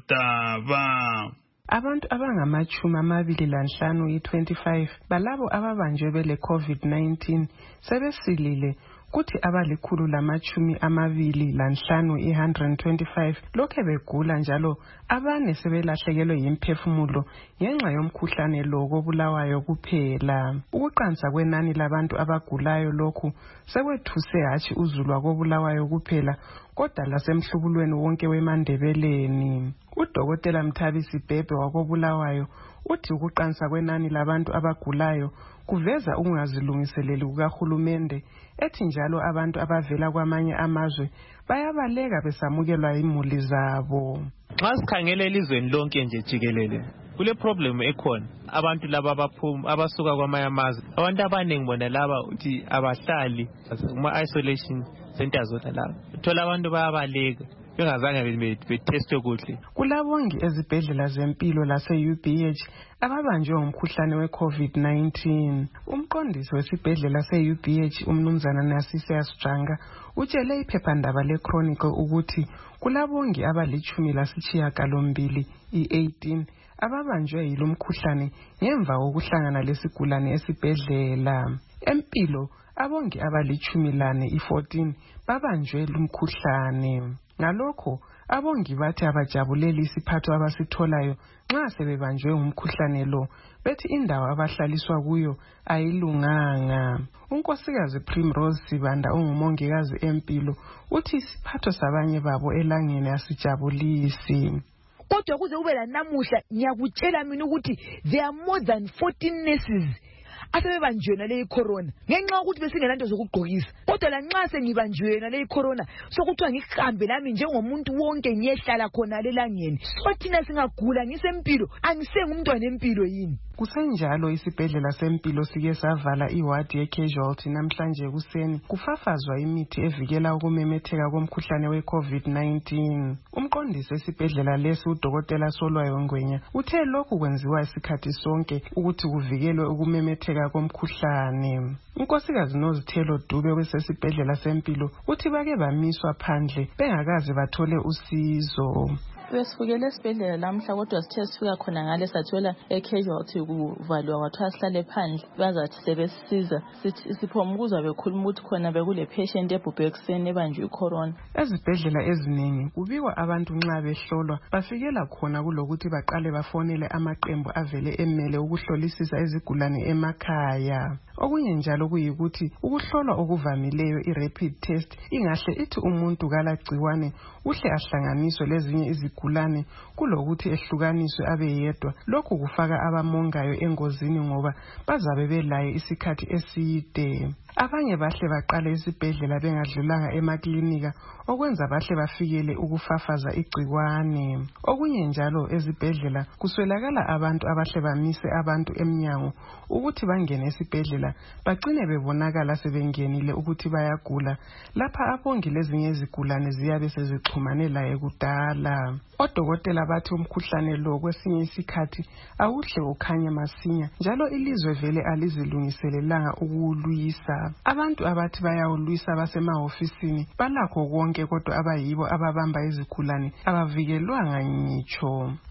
daba. Abantu abangamachumi amabili lanhlanu i-twenty-five balabo ababanjwe bele COVID nineteen sebesilile kuthi abalikhulu lamachumi amabili lanhlanu i-one hundred twenty-five lokhe begula njalo abane sebelahlekelwe yimphefumulo ngenxa yomkhuhlane lo koBulawayo kuphela. Ukuqansa kwenani labantu abagulayo lokhu sekwethuse hatshi uzulwa koBulawayo kuphela kodwa lasemhlubulweni wonke weMandebeleni. Udokotela Mthabisi Bhebhe wakoBulawayo uthi ukuqansa kwenani labantu abagulayo kuveza ukungazilungiseleli kukahulumende ethi njalo abantu abavela kwamanye amazwe bayabaleka besamukelwa imuli zabo. Xa sikhangela elizweni lonke nje jikelele kule problem ekhona abantu laba abaphuma abasuka kwamanye amazwe abantu abaningi bona laba uthi abahlali kuma isolation centers zona laba uthola abantu bayabaleka bengazange betestwe kuhle. Kulabongi ezibhedlela zempilo lase-U B H ababanjwe umkhuhlane we-COVID nineteen. Umqondisi wesibhedlela se-U B H umnumzana Nasise Asijanga utshele iphephandaba le-Chronicle ukuthi kulabongi abalichumi lasitshiyagalombili i-eighteen ababanjwe yilo mkhuhlane ngemva kokuhlangana lesigulane esibhedlela. Empilo abongi abalichumi lane i-fourteen babanjwe lumkhuhlane. Ngalokho abongi bathi abajabuleli isiphatho abasitholayo nxa sebebanjwe umkhuhlane lo bethi indawo abahlaliswa kuyo ayilunganga. Unkosikazi Primrose Sibanda ongumongikazi empilo uthi isiphatho sabanye babo elangeni asijabulisi. Kodwa kuze kube lanamuhla ngiyakutshela mina ukuthi there are more than fourteen nurses asebebanjwe le corona ngenxa ukuthi besingelanto zokugqokisa. Kodwa la nxa sengibanjwe le corona sokuthiwa ngihambe nami njengomuntu wonke ngiyehlala khona lelangeni. So thina singagula ngisempilo angisengumntwana empilo yini. Kusenjalo isibhedlela sempilo sike savala iward ye-casualty namhlanje kuseni kufafazwa imithi evikela ukumemetheka komkhuhlane we-COVID nineteen. Umqondisi esibhedlela lesi udokotela Solwayo Ngwenya uthe lokhu kwenziwa isikhathi sonke ukuthi kuvikelwe ukumemetheka komkhuhlane. Unkosikazi Nozithelo Dube wesesibhedlela sempilo uthi bake bamiswa phandle bengakaze bathole usizo. Besifukele esibhedlela lamhla kodwa sithe sifika khona ngale sathola e-casualty kuvalwa kwathiwa sihlale phandle bazathi sebesiza sithi siphoma ukuzwa bekhuluma ukuthi khona bekule patient ebhubhe ekuseni ebanjwe icorona. Ezibhedlela eziningi kubikwa abantu nxa behlolwa bafikela khona kulokuthi baqale bafonele amaqembu avele emele ukuhlolisisa izigulane emakhaya. Okunye njalo kuyikuthi ukuhlolwa okuvamileyo i-rapid test ingahle ithi umuntu kalagciwane uhle ahlanganiswe lezinye izigulane kulokuthi ehlukaniswe abe yedwa. Lokhu kufaka abamongayo engozini ngoba bazabe belaye isikhathi eside. Abanye bahle baqale isibhedlela bengadlulanga emaklinika okwenza bahle bafikele ukufafaza igciwane. Okunye njalo ezibhedlela kuswelakala abantu abahle bamise abantu emnyango ukuthi bangene esibhedlela bagcine bebonakala sebengenile ukuthi bayagula lapha abongi lezinye izigulane ziyabe sezixhumane laye kudala. Odokotela bathi umkhuhlane lo kwesinye isikhathi awuhle ukhanye masinya njalo ilizwe vele alizilungiselelanga ukuwulwisa. Abantu abathi bayawulwisa basemahofisini balakho konke kodwa abayibo ababamba izigulane abavikelwanga ngitsho.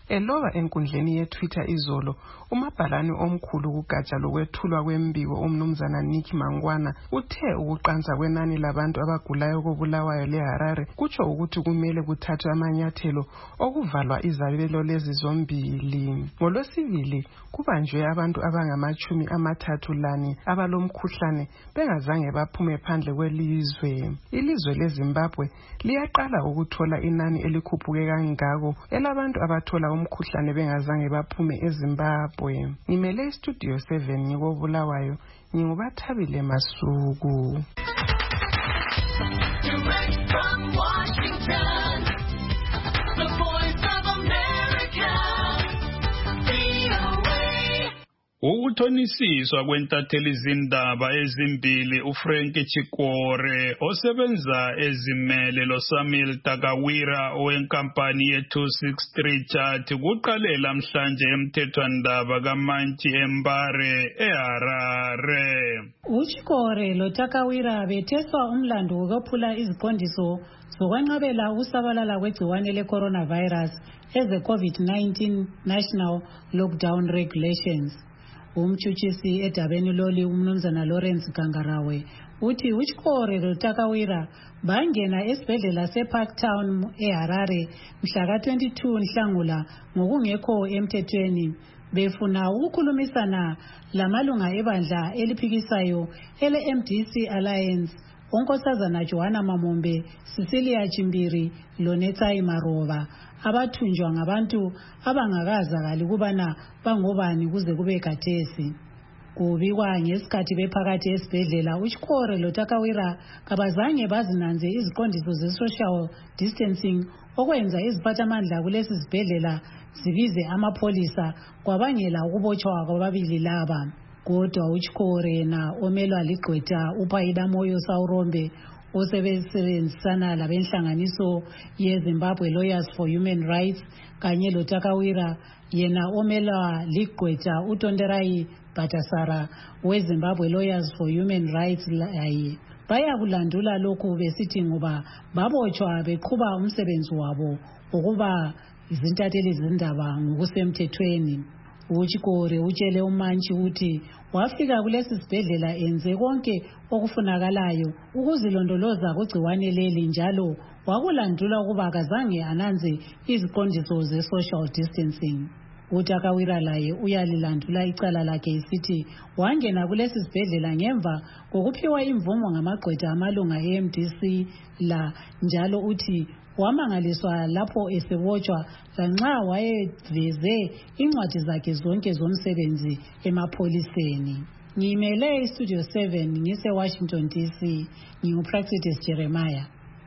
Eloba enkundleni yeTwitter izolo, umabhalani omkhulu kugatsha lokwethulwa kwembiko umnumzana Nick Mangwana uthe ukuqansa kwenani labantu abagulayo koBulawayo leHarare kutsho ukuthi kumele kuthathwe amanyathelo okuvalwa izabelo lezi zombili. NgoLwesibili kubanjwe abantu abangamachumi amathathu lani abalomkhuhlane bengazange baphume phandle kwelizwe. Ilizwe leZimbabwe liyaqala ukuthola inani elikhuphuke kangako elabantu abathola umkhuhlane bengazange baphume eZimbabwe. Ngimele iStudio seven ngikoBulawayo, nginguBathabile Masuku. Direct from Washington, the Voice of America, V O A. Ukuthonisiswa kwentatheli izindaba ezimbili uFrank Chikore osebenza ezimele loSamuel Takawira owenkampani ye-two sixty-three Chat kuqale lamhlanje emthethwandaba kaMantshi Embare eHarare. uChikore loTakawira betheswa umlando wokuphula iziqondiso zokwenqabela ukusabalala kwegciwane le-coronavirus eze-COVID nineteen National Lockdown Regulations. Umtshutshisi edabeni loli umnumzana Lawrence Gangarawe uthi uChikore loTakawira bangena esibhedlela seParktown eHarare mhla ka twenty-two Nhlangula ngokungekho emthethweni befuna ukukhulumisana lamalunga ebandla eliphikisayo ele-M D C Alliance, unkosazana Joanna Mamombe, Cecilia Chimbiri loNetsai Maroba, abathunjwa ngabantu abangakazakali kubana bangobani kuze kube khathesi. Kubikwa ngesikhathi bephakathi esibhedlela uChikore loTakawira kabazange bazinanze iziqondiso ze-social distancing okwenza iziphathamandla kulesi sibhedlela zibize amapholisa kwabangela ukubotshwa kwababili laba. Kodwa uChikore yena omelwa ligqwetha uPhaida Moyo Sawurombe osebenzisana labenhlanganiso yeZimbabwe Lawyers for Human Rights kanye loTakawira yena omelwa ligqwetha uTonderai Bhatasara weZimbabwe Lawyers for Human Rights laye bayakulandula lokhu besithi ngoba babotshwa beqhuba umsebenzi wabo ukuba izintatheli zindaba ngokusemthethweni. uChikore utshele uMantshi ukuthi wafika kulesi sibhedlela enze konke okufunakalayo ukuzilondoloza kugciwane leli njalo wakulandula ukuba kazange ananze iziqondiso ze-social distancing. uTakawira laye uyalilandula icala lakhe isithi wangena kulesi sibhedlela ngemva kokuphiwa imvumo ngamagqwetha amalunga e-M D C la njalo uthi wamangaliswa lapho esebotshwa lanxa wayeveze incwadi zakhe zonke zomsebenzi emapholiseni. Ngimele iStudio seven ngise-Washington D C, nginguPractice Jeremiah.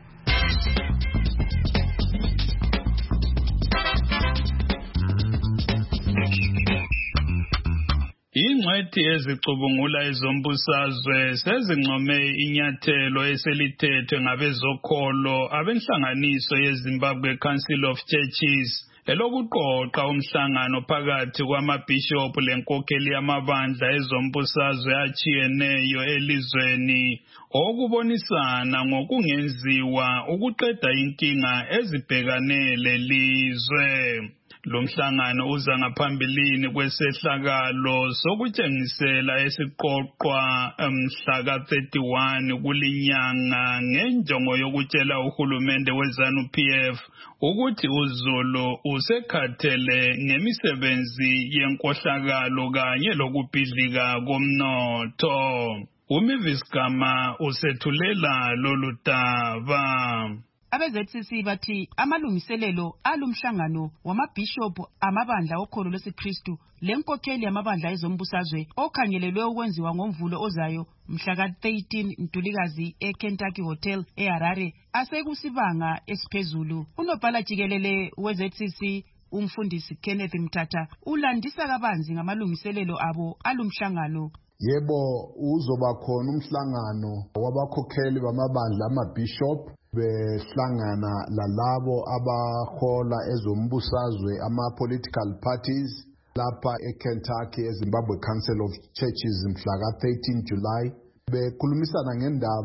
Ingcwethi ezicubungula izombusazwe sezincome inyathelo eselithethwe ngabezokholo abenhlanganiso yeZimbabwe Council of Churches elokuqoqa umhlangano phakathi kwamabhishophu lenkokheli yamabandla ezombusazwe achiyeneyo elizweni okubonisana ngokungenziwa ukuqeda inkinga ezibhekane lelizwe. Lo mhlangano uza ngaphambilini kwesehlakalo sokutshengisela esiqoqwa mhla ka thirty-one kulinyanga ngenjongo yokutshela uhulumende weZANU-P F ukuthi uZulu usekhathele ngemisebenzi yenkohlakalo kanye lokubhidlika komnotho. uMivis Gama usethulela lolu daba. Abe-Z C C bathi amalungiselelo alumhlangano wamabhishophu amabandla okholo lwesiKristu lenkokheli yamabandla ezombusazwe okhangelelwe ukwenziwa ngomvulo ozayo mhla ka thirteen Ntulikazi eKentucky Hotel eHarare asekusibanga esiphezulu. Unobhala jikelele we-Z C C umfundisi Kenneth Mthatha ulandisa kabanzi ngamalungiselelo abo alumhlangano. Yebo, uzoba khona umhlangano wabakhokheli bamabandla amabhishop behlangana lalabo abahola ezombusazwe ama-political parties lapha eKentucky eZimbabwe Council of Churches mhla ka thirteen July bekhulumisana ngendaba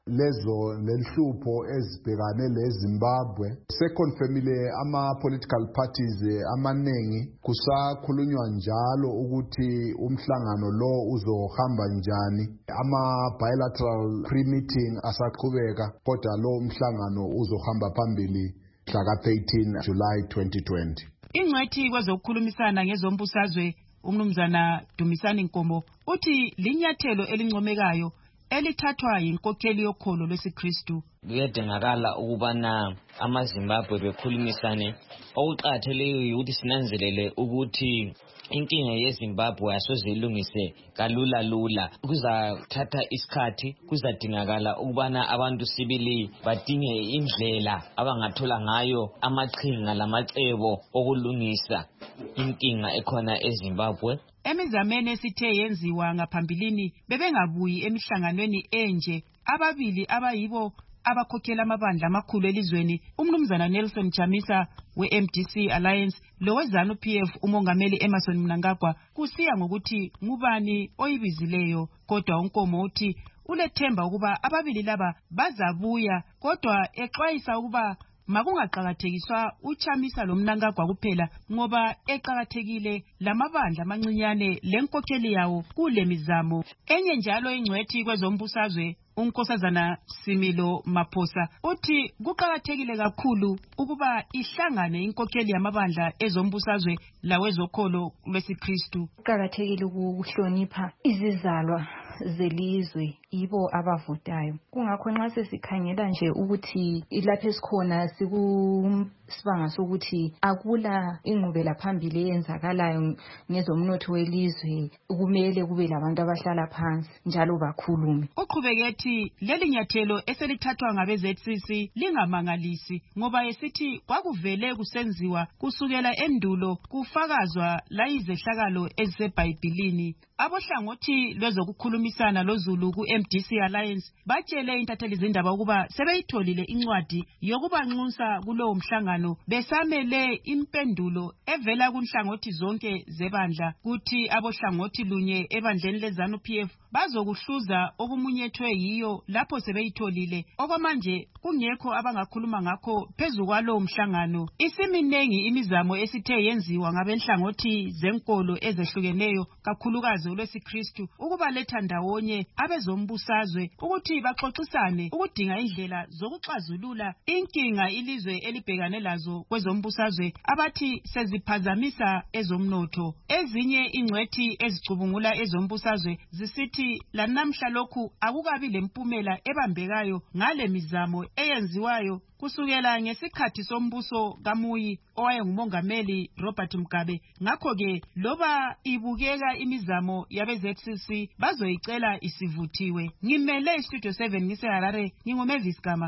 lezo lenhlupho ezibhekane leZimbabwe seconfirmile ama-political parties amaningi kusakhulunywa njalo ukuthi umhlangano lo uzohamba njani. Ama-bilateral pre-meeting asaqhubeka kodwa lo umhlangano uzohamba phambili mhla thirteen July twenty twenty. Ingcwethi kwezokukhulumisana ngezombusazwe umnumzana Dumisani Nkomo uthi linyathelo elincomekayo elithathwa yinkokheli yokholo lwesiKristu. Kuyadingakala ukubana amaZimbabwe bekhulumisane. Okuqakathekileyo ukuthi sinanzelele ukuthi inkinga yeZimbabwe asoze ilungise kalula lula. Kuzathatha isikhathi, kuzadingakala ukubana abantu sibili badinge indlela abangathola ngayo amaqhinga lamacebo okulungisa inkinga ekhona eZimbabwe. Emizameni esithe yenziwa ngaphambilini bebengabuyi emihlanganweni enje ababili abayibo abakhokhela amabandla amakhulu elizweni umnumzana Nelson Chamisa we-M D C Alliance lowezanu P F umongameli Emerson Mnangagwa kusiya ngokuthi ngubani oyibizileyo, kodwa uNkomo uthi ulethemba ukuba ababili laba bazabuya, kodwa exwayisa ukuba makungaqakathekiswa uChamisa lo Mnangagwa kuphela ngoba eqakathekile lamabandla amancinyane lenkokheli yawo kule mizamo. Enye njalo ingcwethi kwezombusazwe uNkosazana Similo Maphosa uthi kuqakathekile kakhulu ukuba ihlangane inkokheli yamabandla ezombusazwe lawezokholo lwesiKristu. Kuqakathekile ukuhlonipha izizalwa zelizwe ibo abavotayo. Kungakho nxa sesikhangela nje ukuthi ilapho esikhona sikusibanga sokuthi akula ingqubela phambili eyenzakalayo ngezomnotho welizwe, kumele kube labantu abahlala phansi njalo bakhulume. Uqhubekethi leli nyathelo eselithathwa ngabe Z C C lingamangalisi ngoba esithi kwakuvele kusenziwa kusukela endulo kufakazwa la izehlakalo eziseBhayibhelini. Abohlangothi lwezokukhulumisana loZulu ku-M D C Alliance batshele intatheli zindaba ukuba sebeyitholile incwadi yokubanxusa kulowo mhlangano besamele impendulo evela kunhlangothi zonke zebandla, kuthi abohlangothi lunye ebandleni lezanu P F bazokuhluza okumunyethwe yiyo lapho sebeyitholile. Okwamanje kungekho abangakhuluma ngakho phezu kwalowo mhlangano. Isiminengi imizamo esithe yenziwa ngabenhlangothi zenkolo ezehlukeneyo kakhulukazi olwesiKristu ukubaletha ndawonye abezombusazwe ukuthi baxoxisane ukudinga indlela zokuxazulula inkinga ilizwe elibhekane lazo kwezombusazwe abathi seziphazamisa ezomnotho. Ezinye ingcwethi ezicubungula ezombusazwe zisithi lanamhla lokhu akukabi lempumela ebambekayo ngale mizamo eyenziwayo kusukela ngesikhathi sombuso kaMuyi owayengumongameli Robert Mugabe. Ngakho-ke loba ibukeka imizamo yabe Z C C bazoyicela isivuthiwe. Ngimele iStudio seven ngiseHarare, nginguMavis Gama.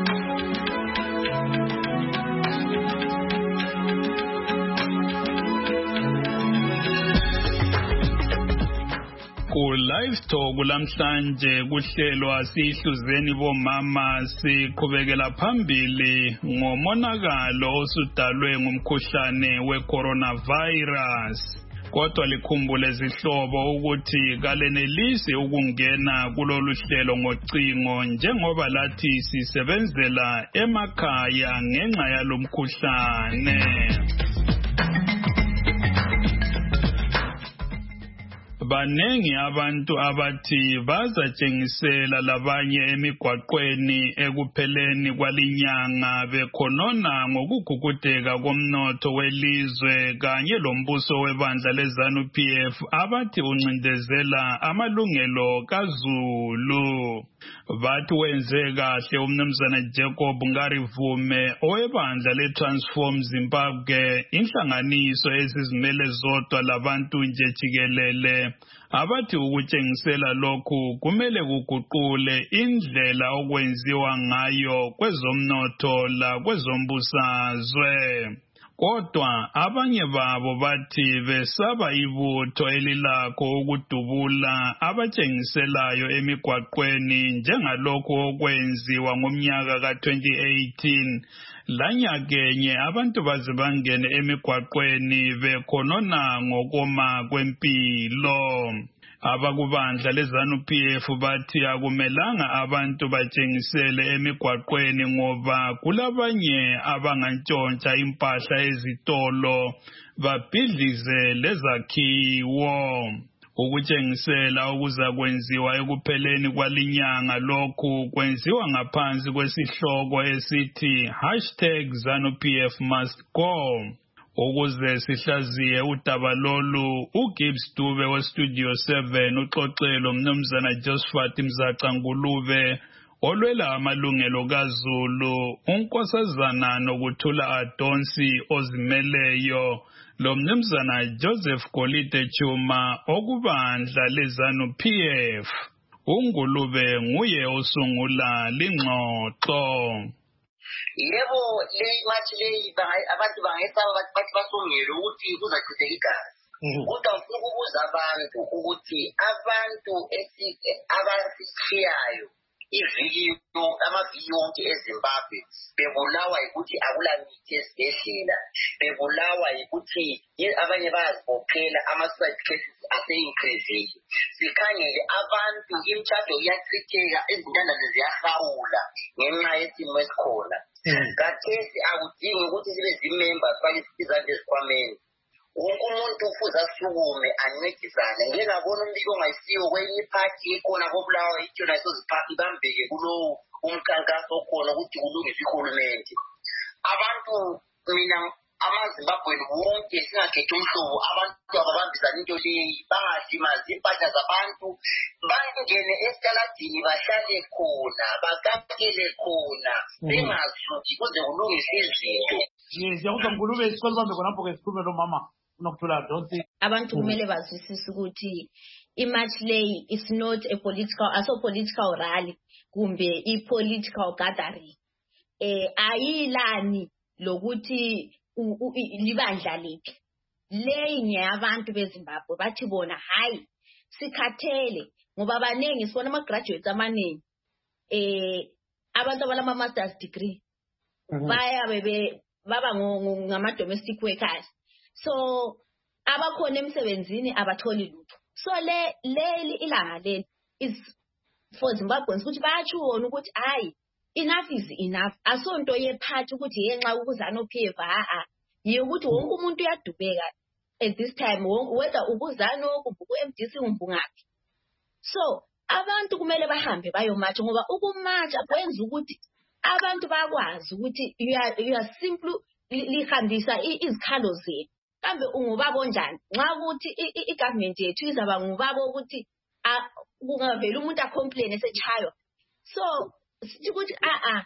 Ku livestock lamhlanje kuhlelwa sihluzeni bomama siqhubekela phambili ngomonakalo osudalwe ngumkhuhlane we-coronavirus. Kodwa likhumbule zihlobo ukuthi kalenelisi ukungena kulolu hlelo ngocingo njengoba lathi sisebenzela emakhaya ngenxa yalomkhuhlane. Banengi abantu abathi bazatshengisela labanye emigwaqweni ekupheleni kwalinyanga bekhonona ngokugugudeka komnotho welizwe kanye lombuso webandla lezanu P F abathi uncindezela amalungelo kaZulu. Bathi wenze kahle umnumzana Jacob Ngarivume owebandla leTransform Zimbabwe, inhlanganiso ezizimele zodwa labantu nje jikelele. Abathi ukutshengisela lokhu kumele kuguqule indlela okwenziwa ngayo kwezomnotho la kwezombusazwe. Kodwa abanye babo bathi besaba ibutho elilakho ukudubula abatshengiselayo emigwaqweni njengalokho okwenziwa ngomnyaka ka twenty eighteen. Lanyakenye abantu baze bangene emigwaqweni bekhonona ngokoma kwempilo. Abakubandla leZANU-P F bathi akumelanga abantu batshengisele emigwaqweni ngoba kulabanye abangantshontsha impahla ezitolo babhidlize lezakhiwo. Ukutshengisela okuzakwenziwa ekupheleni kwalinyanga lokhu kwenziwa ngaphansi kwesihloko esithi hashtag ZANU-P F must go. Ukuze sihlaziye udaba lolu, uGibbs Dube weStudio seven uxoxelo mnumzana Josephat Mzaca Ngulube olwela amalungelo kaZulu, unkosazana Nokuthula Adonsi ozimeleyo, lo mnumzana Joseph Golide Chuma okubandla leZANU-P F. uNgulube nguye osungula lingxoxo. Yebo, le mathi le abantu bangayisaba bathi basongele ukuthi kuzachitheka igazi. Kodwa ufuna ukubuza abantu ukuthi abantu abasishiyayo iviki amaviki yonke eZimbabwe bebulawa ukuthi akulamithi esibhedlela, bebulawa ukuthi abanye bayazibophela ama-suicide cases ase-increasile. Sikhangele abantu imtshado iyachitheka, izintandane ziyahawula ngenxa yesimo esikhona. Kathesi akudingi ukuthi sibe zimembers fake izandla ezikhwameni. Wonke umuntu ufuze asukume ancedisane. Ngike ngabona umbiko ongayisiwo kwenye iphathi ikhona kobulawa itshona isoziphathi bambeke kulowo umkhankaso okhona ukuthi kulungiswe ihulumende. Abantu mina amaZimbabweni wonke singakhethi umhlobo, abantu ababambisana into leyi bangalimazi impahla zabantu, bangene esitaladini bahlale khona, bakakele khona, bengasuki kuze kulungiswe izinto. Yes, yakuzwa Ngulube isikole bambe khona lapho ke sikhulume lo mama Nokuthula Adonsi. Abantu kumele bazwisise ukuthi imatch lay is not a political, aso political rally kumbe i political gathering. Eh ayilani lokuthi libandla liphi. Leyi ngeyabantu beZimbabwe bathi bona hayi sikhathele ngoba abanengi sibona ama graduates amaningi eh abantu abalama masters degree baya bebe baba ngama domestic workers, so abakhona emsebenzini abatholi lutho. So le leli ilanga leli is for Zimbabweans ukuthi bayatsho ukuthi hayi enough is enough. Asonto yephathi ukuthi yenxa ukuzanu-P F a yikuthi wonke umuntu uyadubeka at this time, whether ubuzano kumbuku M D C umbungapi. So abantu kumele bahambe bayomatha ngoba ukumatha kwenza ukuthi abantu bakwazi ukuthi you are, you are simply lihambisa izikhalo zenu. Kambe ungubaba onjani nxa ukuthi i-government yethu izaba ngubaba ukuthi kungavela umuntu acomplain esechaywa. So sithi ukuthi a a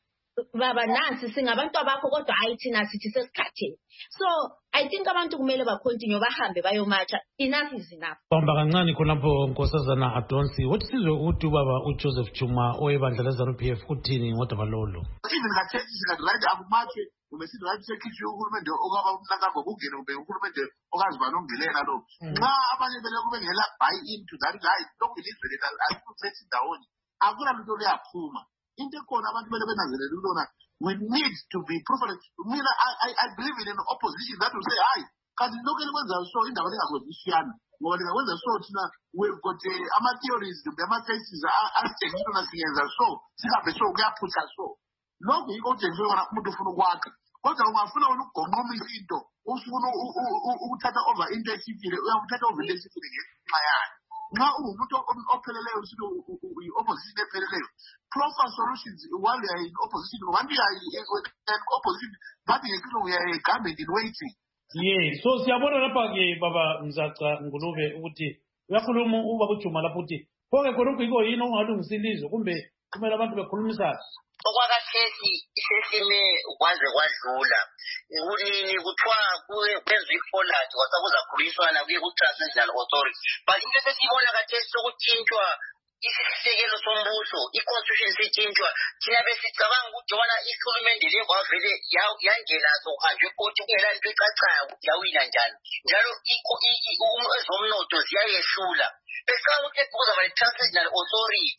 baba nansi singabantu abakho kodwa hayi thina sithi sesikhatheni. So I think abantu kumele bacontinue bahambe bayomatha. Enough is enough. Bamba kancane khonapho nkosazana Adonsi, what sizwe ukuthi ubaba uJoseph Chuma oyebandla leZANU-P F uthini ngodaba lolu? Even kathethi singathi akumathe umesithi right sekhithi uhulumende okaba umhlangano kungene ube uhulumende okazi banongelela lo. Nxa abanye bele kube ngela buy into that guy lokhu ilizwe leta ayikusethi ndawoni. Akula muntu leyaphuma. Into ekhona abantu bele benanzelele ulona. We need to be prophet. Mina I I believe in an opposition that will say hayi kanti lokho elikwenza so indaba lengakwenzisyana. Ngoba lingakwenza so thina we've got ama theories ama theses asitshengisa nasiyenza so sihambe so kuyaphutha so. Lokho yiko utshengise wona umuntu ufuna ukwakha. Kodwa ungafuna wena ukugqonqoma izinto usufuna ukuthatha over into esifile uyakuthatha over into esifile ngenxa yayo. Nxa umuntu opheleleyo usithi i-opposition epheleleyo, proper solutions while you are in opposition, one you are in opposition but you are a government in waiting. Yeah, so siyabona lapha ke baba Mzaca Ngulube ukuthi uyakhuluma ubaba uJuma lapho uthi konke khonokho yiko yini ongalungisa ilizwe kumbe kumele abantu bekhulumisana. Okwakathesi isesime kwaze kwadlula unini kuthiwa kwenzwe ifolati kwasakuza khulumiswana kuye ku-Transnational Authority, but into esesiyibona kathesi sokutshintshwa isisekelo sombuso, i-constitution sitshintshwa. Thina besicabanga ukuthi yona ihulumende le kwavele yangena sokuhanjwe ekoti kungela nto ecacayo ukuthi yawina njani, njalo ezomnotho ziyayehlula. Besicabanga ukuthi kuzaba le-Transnational Authority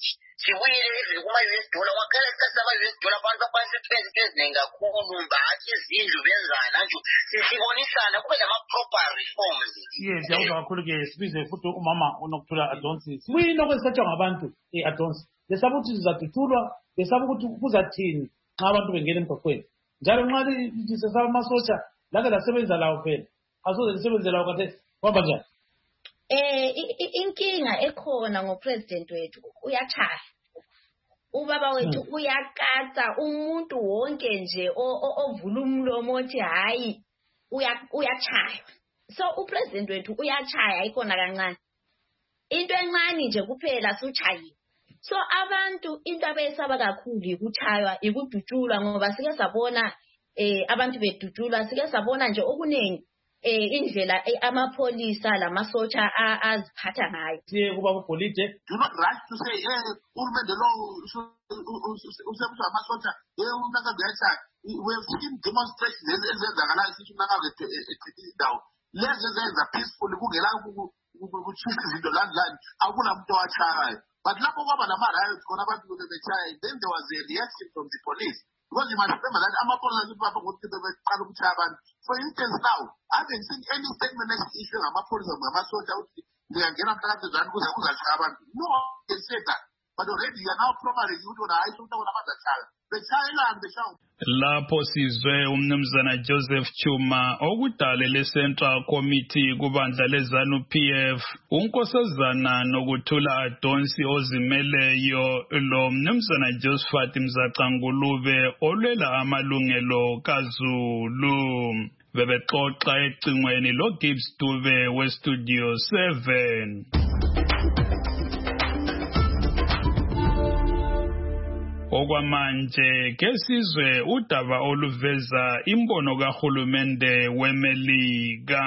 sibuyele even kuma-U S dollar wakhala isikhathi sama-U S dollar abantu bakwanisa ukwenza into eziningi kakhulu ngakhe izindlu benzana nje sisibonisana kube nama-proper reforms. Yes, yawuza kakhulu-ke sibize futhi umama uNokuthula Adonsi. Sibuyini okwesatshwa ngabantu i-Adonsi. Besaba ukuthi zizadutshulwa, besaba ukuthi kuzathini nxa abantu bengena emgwaqweni. Njalo nxa lisesaba amasotsha lake lasebenza lawo phela. Asoze lisebenze lawo kade kwamba njani? Eh inkinga ekhona ngopresident wethu uyachaya. Ubaba wethu uyakatsa umuntu wonke nje ovula umlomo othi hayi uyachaya. So upresident wethu uyachaya ikona kancane. Into encane nje kuphela suchayi. So abantu into abesaba kakhulu ukuchaywa ikudutshulwa ngoba sike sabona eh abantu bedutshulwa sike sabona nje okuningi eh indlela amapholisa lamasotsha aziphatha ngayo. Siye kuba kupolite. Do not rush to say eh urhulumente lo usebenzisa amasotsha eh unaka gacha. We have seen demonstrations ezenzakalayo sithi unaka echitha indawo. Lezi ezenza peaceful kungela ukuchisa izinto landline akuna umuntu owachayayo. But lapho kwaba nama-riots khona abantu bebechaya, then there was a reaction from the police. Because you must remember that amapolice lapho ukuthi beqala ukuchaya abantu. For instance now, I haven't seen any statement next issue ngamapolice ngamasotsha ukuthi ngiyangena phakathi zani kuze kuzachaya abantu. No one can say that. But already you are now promising ukuthi wona hayi ukuthi wona bazachaya. Bechayelana bechaya. Lapho sizwe umnumzana Joseph Chuma okudala le-Central Committee kubandla le-ZANU P F unkosazana Nokuthula Adonsi ozimeleyo lo mnumzana Josephat Mzaca Ngulube olwela amalungelo kaZulu bebexoxa ecingweni lo Gibbs Dube we-Studio seven. Okwamanje kesizwe udaba oluveza imbono kahulumende weMelika.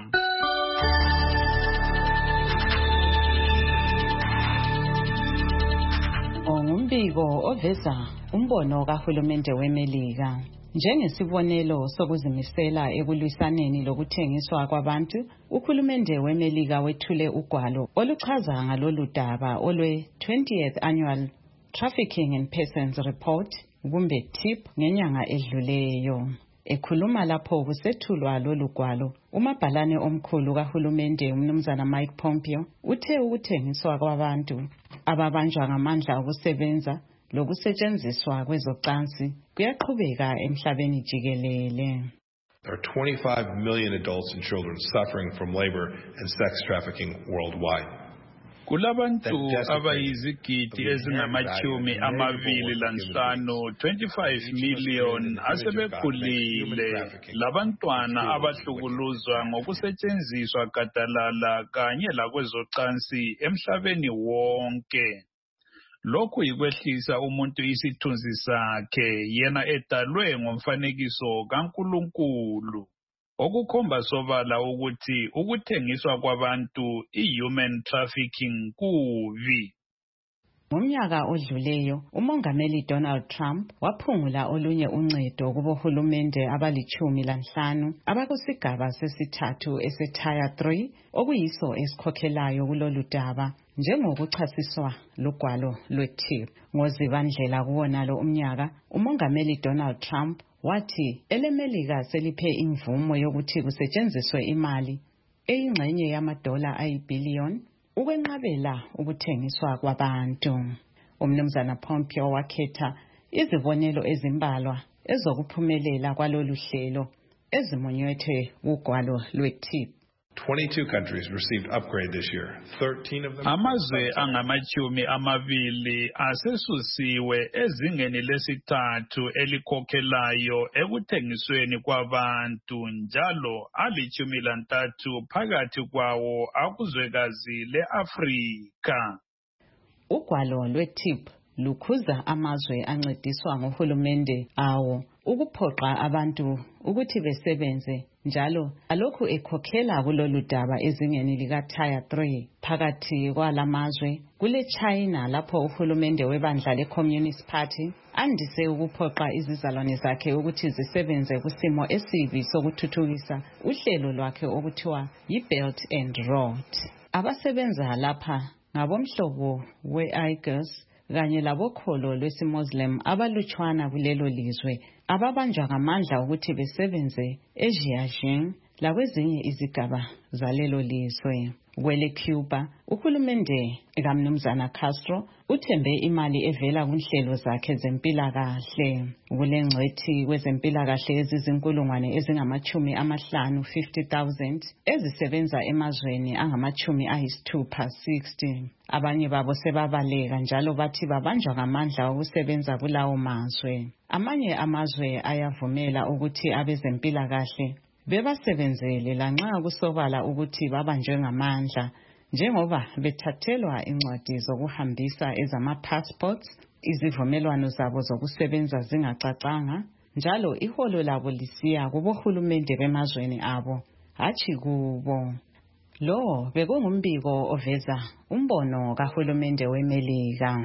Ongumbiko oveza umbono kahulumende weMelika. Njengesibonelo sokuzimisela ekulwisaneni lokuthengiswa kwabantu, uhulumende weMelika wethule ugwalo oluchaza ngalolu daba olwe twentieth annual Trafficking in Persons Report, kumbe T I P, ngenyanga edluleyo. Ekhuluma lapho kusethulwa lolu gwalo, umabhalane omkhulu kahulumende umnumzana Mike Pompeo uthe ukuthengiswa kwabantu ababanjwa ngamandla okusebenza lokusetshenziswa kwezocansi kuyaqhubeka emhlabeni jikelele. There are twenty-five million adults and children suffering from labor and sex trafficking worldwide. Kulabantu abayizigidi ezingamachumi amabili lanhlanu twenty-five million asebekhulile labantwana abahlukuluzwa ngokusetshenziswa gadalala kanye lakwezocansi emhlabeni wonke. Lokhu yikwehlisa umuntu isithunzi sakhe yena edalwe ngomfanekiso kaNkulunkulu. Okukhomba sobala ukuthi ukuthengiswa kwabantu i-human trafficking kubi. Ngomnyaka odluleyo, umongameli Donald Trump waphungula olunye uncedo kubohulumende abalichumi lanhlanu abakusigaba sesithathu esetier three okuyiso esikhokhelayo kulolu daba njengokuchasiswa lugwalo lwe-T I P. Ngozibandlela kuwonalo umnyaka, umongameli Donald Trump wathi elemelika seliphe imvumo yokuthi kusetshenziswe imali eyingxenye yamadola ayibhillion ukwenqabela ukuthengiswa kwabantu. Umnumzana Pompeo wakhetha izibonelo ezimbalwa ezokuphumelela kwalolu hlelo ezimunyethwe ugwalo lwe-T I P. twenty-two countries received upgrade this year. thirteen of them. Amazwe angamachumi amabili asesusiwe ezingeni lesithathu elikhokhelayo ekuthengisweni kwabantu njalo alichumi lantathu phakathi kwawo akuzwekazi le-Afrika. Ugwalo lwe-T I P lukhuza amazwe ancediswa ngohulumende awo ukuphoqa abantu ukuthi besebenze njalo alokhu ekhokhela kulolu daba ezingeni lika-tier three. Phakathi kwalamazwe kule China lapho uhulumende webandla le-Communist Party andise ukuphoqa izizalwane zakhe ukuthi zisebenze kusimo esibi sokuthuthukisa uhlelo lwakhe okuthiwa yi-Belt and Road. Abasebenza lapha ngabomhlobo we-Uyghurs kanye labokholo lwesimuslim abalutshwana kulelo lizwe ababanjwa ngamandla ukuthi besebenze eJiajing lakwezinye izigaba zalelo lizwe. Kwele Cuba, uhulumende kaMnumzana Castro uthembe imali evela kunhlelo zakhe zempilakahle. Kulengcwethi kwezempilakahle ezizinkulungwane ezingamachumi amahlanu fifty thousand ezisebenza emazweni angamachumi ayisithupha sixty. Abanye babo sebabaleka njalo bathi babanjwa ngamandla okusebenza kulawo mazwe. Amanye amazwe ayavumela ukuthi abezempilakahle bebasebenzele lanxa kusobala ukuthi babanjwe ngamandla njengoba bethathelwa incwadi zokuhambisa ezama-passports, izivumelwano zabo zokusebenza zingacacanga, njalo iholo labo lisiya kubohulumende bemazweni abo, hatshi kubo. Lo bekungumbiko oveza umbono kahulumende weMelika.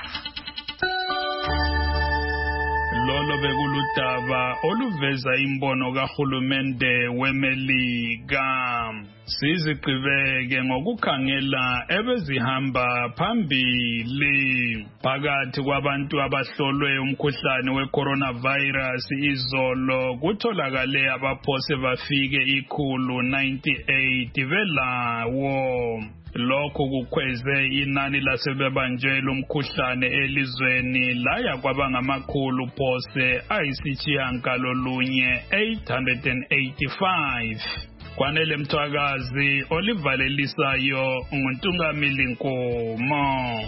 Lolo bekuludaba oluveza imbono kahulumende weMelika. Sizigqibeke ngokukhangela ebezihamba phambili phakathi kwabantu abahlolwe umkhuhlane we-coronavirus izolo kutholakale abaphose bafike ikhulu ninety-eight belawo. Lokhu kukhweze inani lasebebanjwe umkhuhlane elizweni laya kwaba ngamakhulu phose ayisitshiyangalolunye eight hundred eighty-five. Kwanele Mthwakazi olivalelisayo nguNtungamili Nkomo.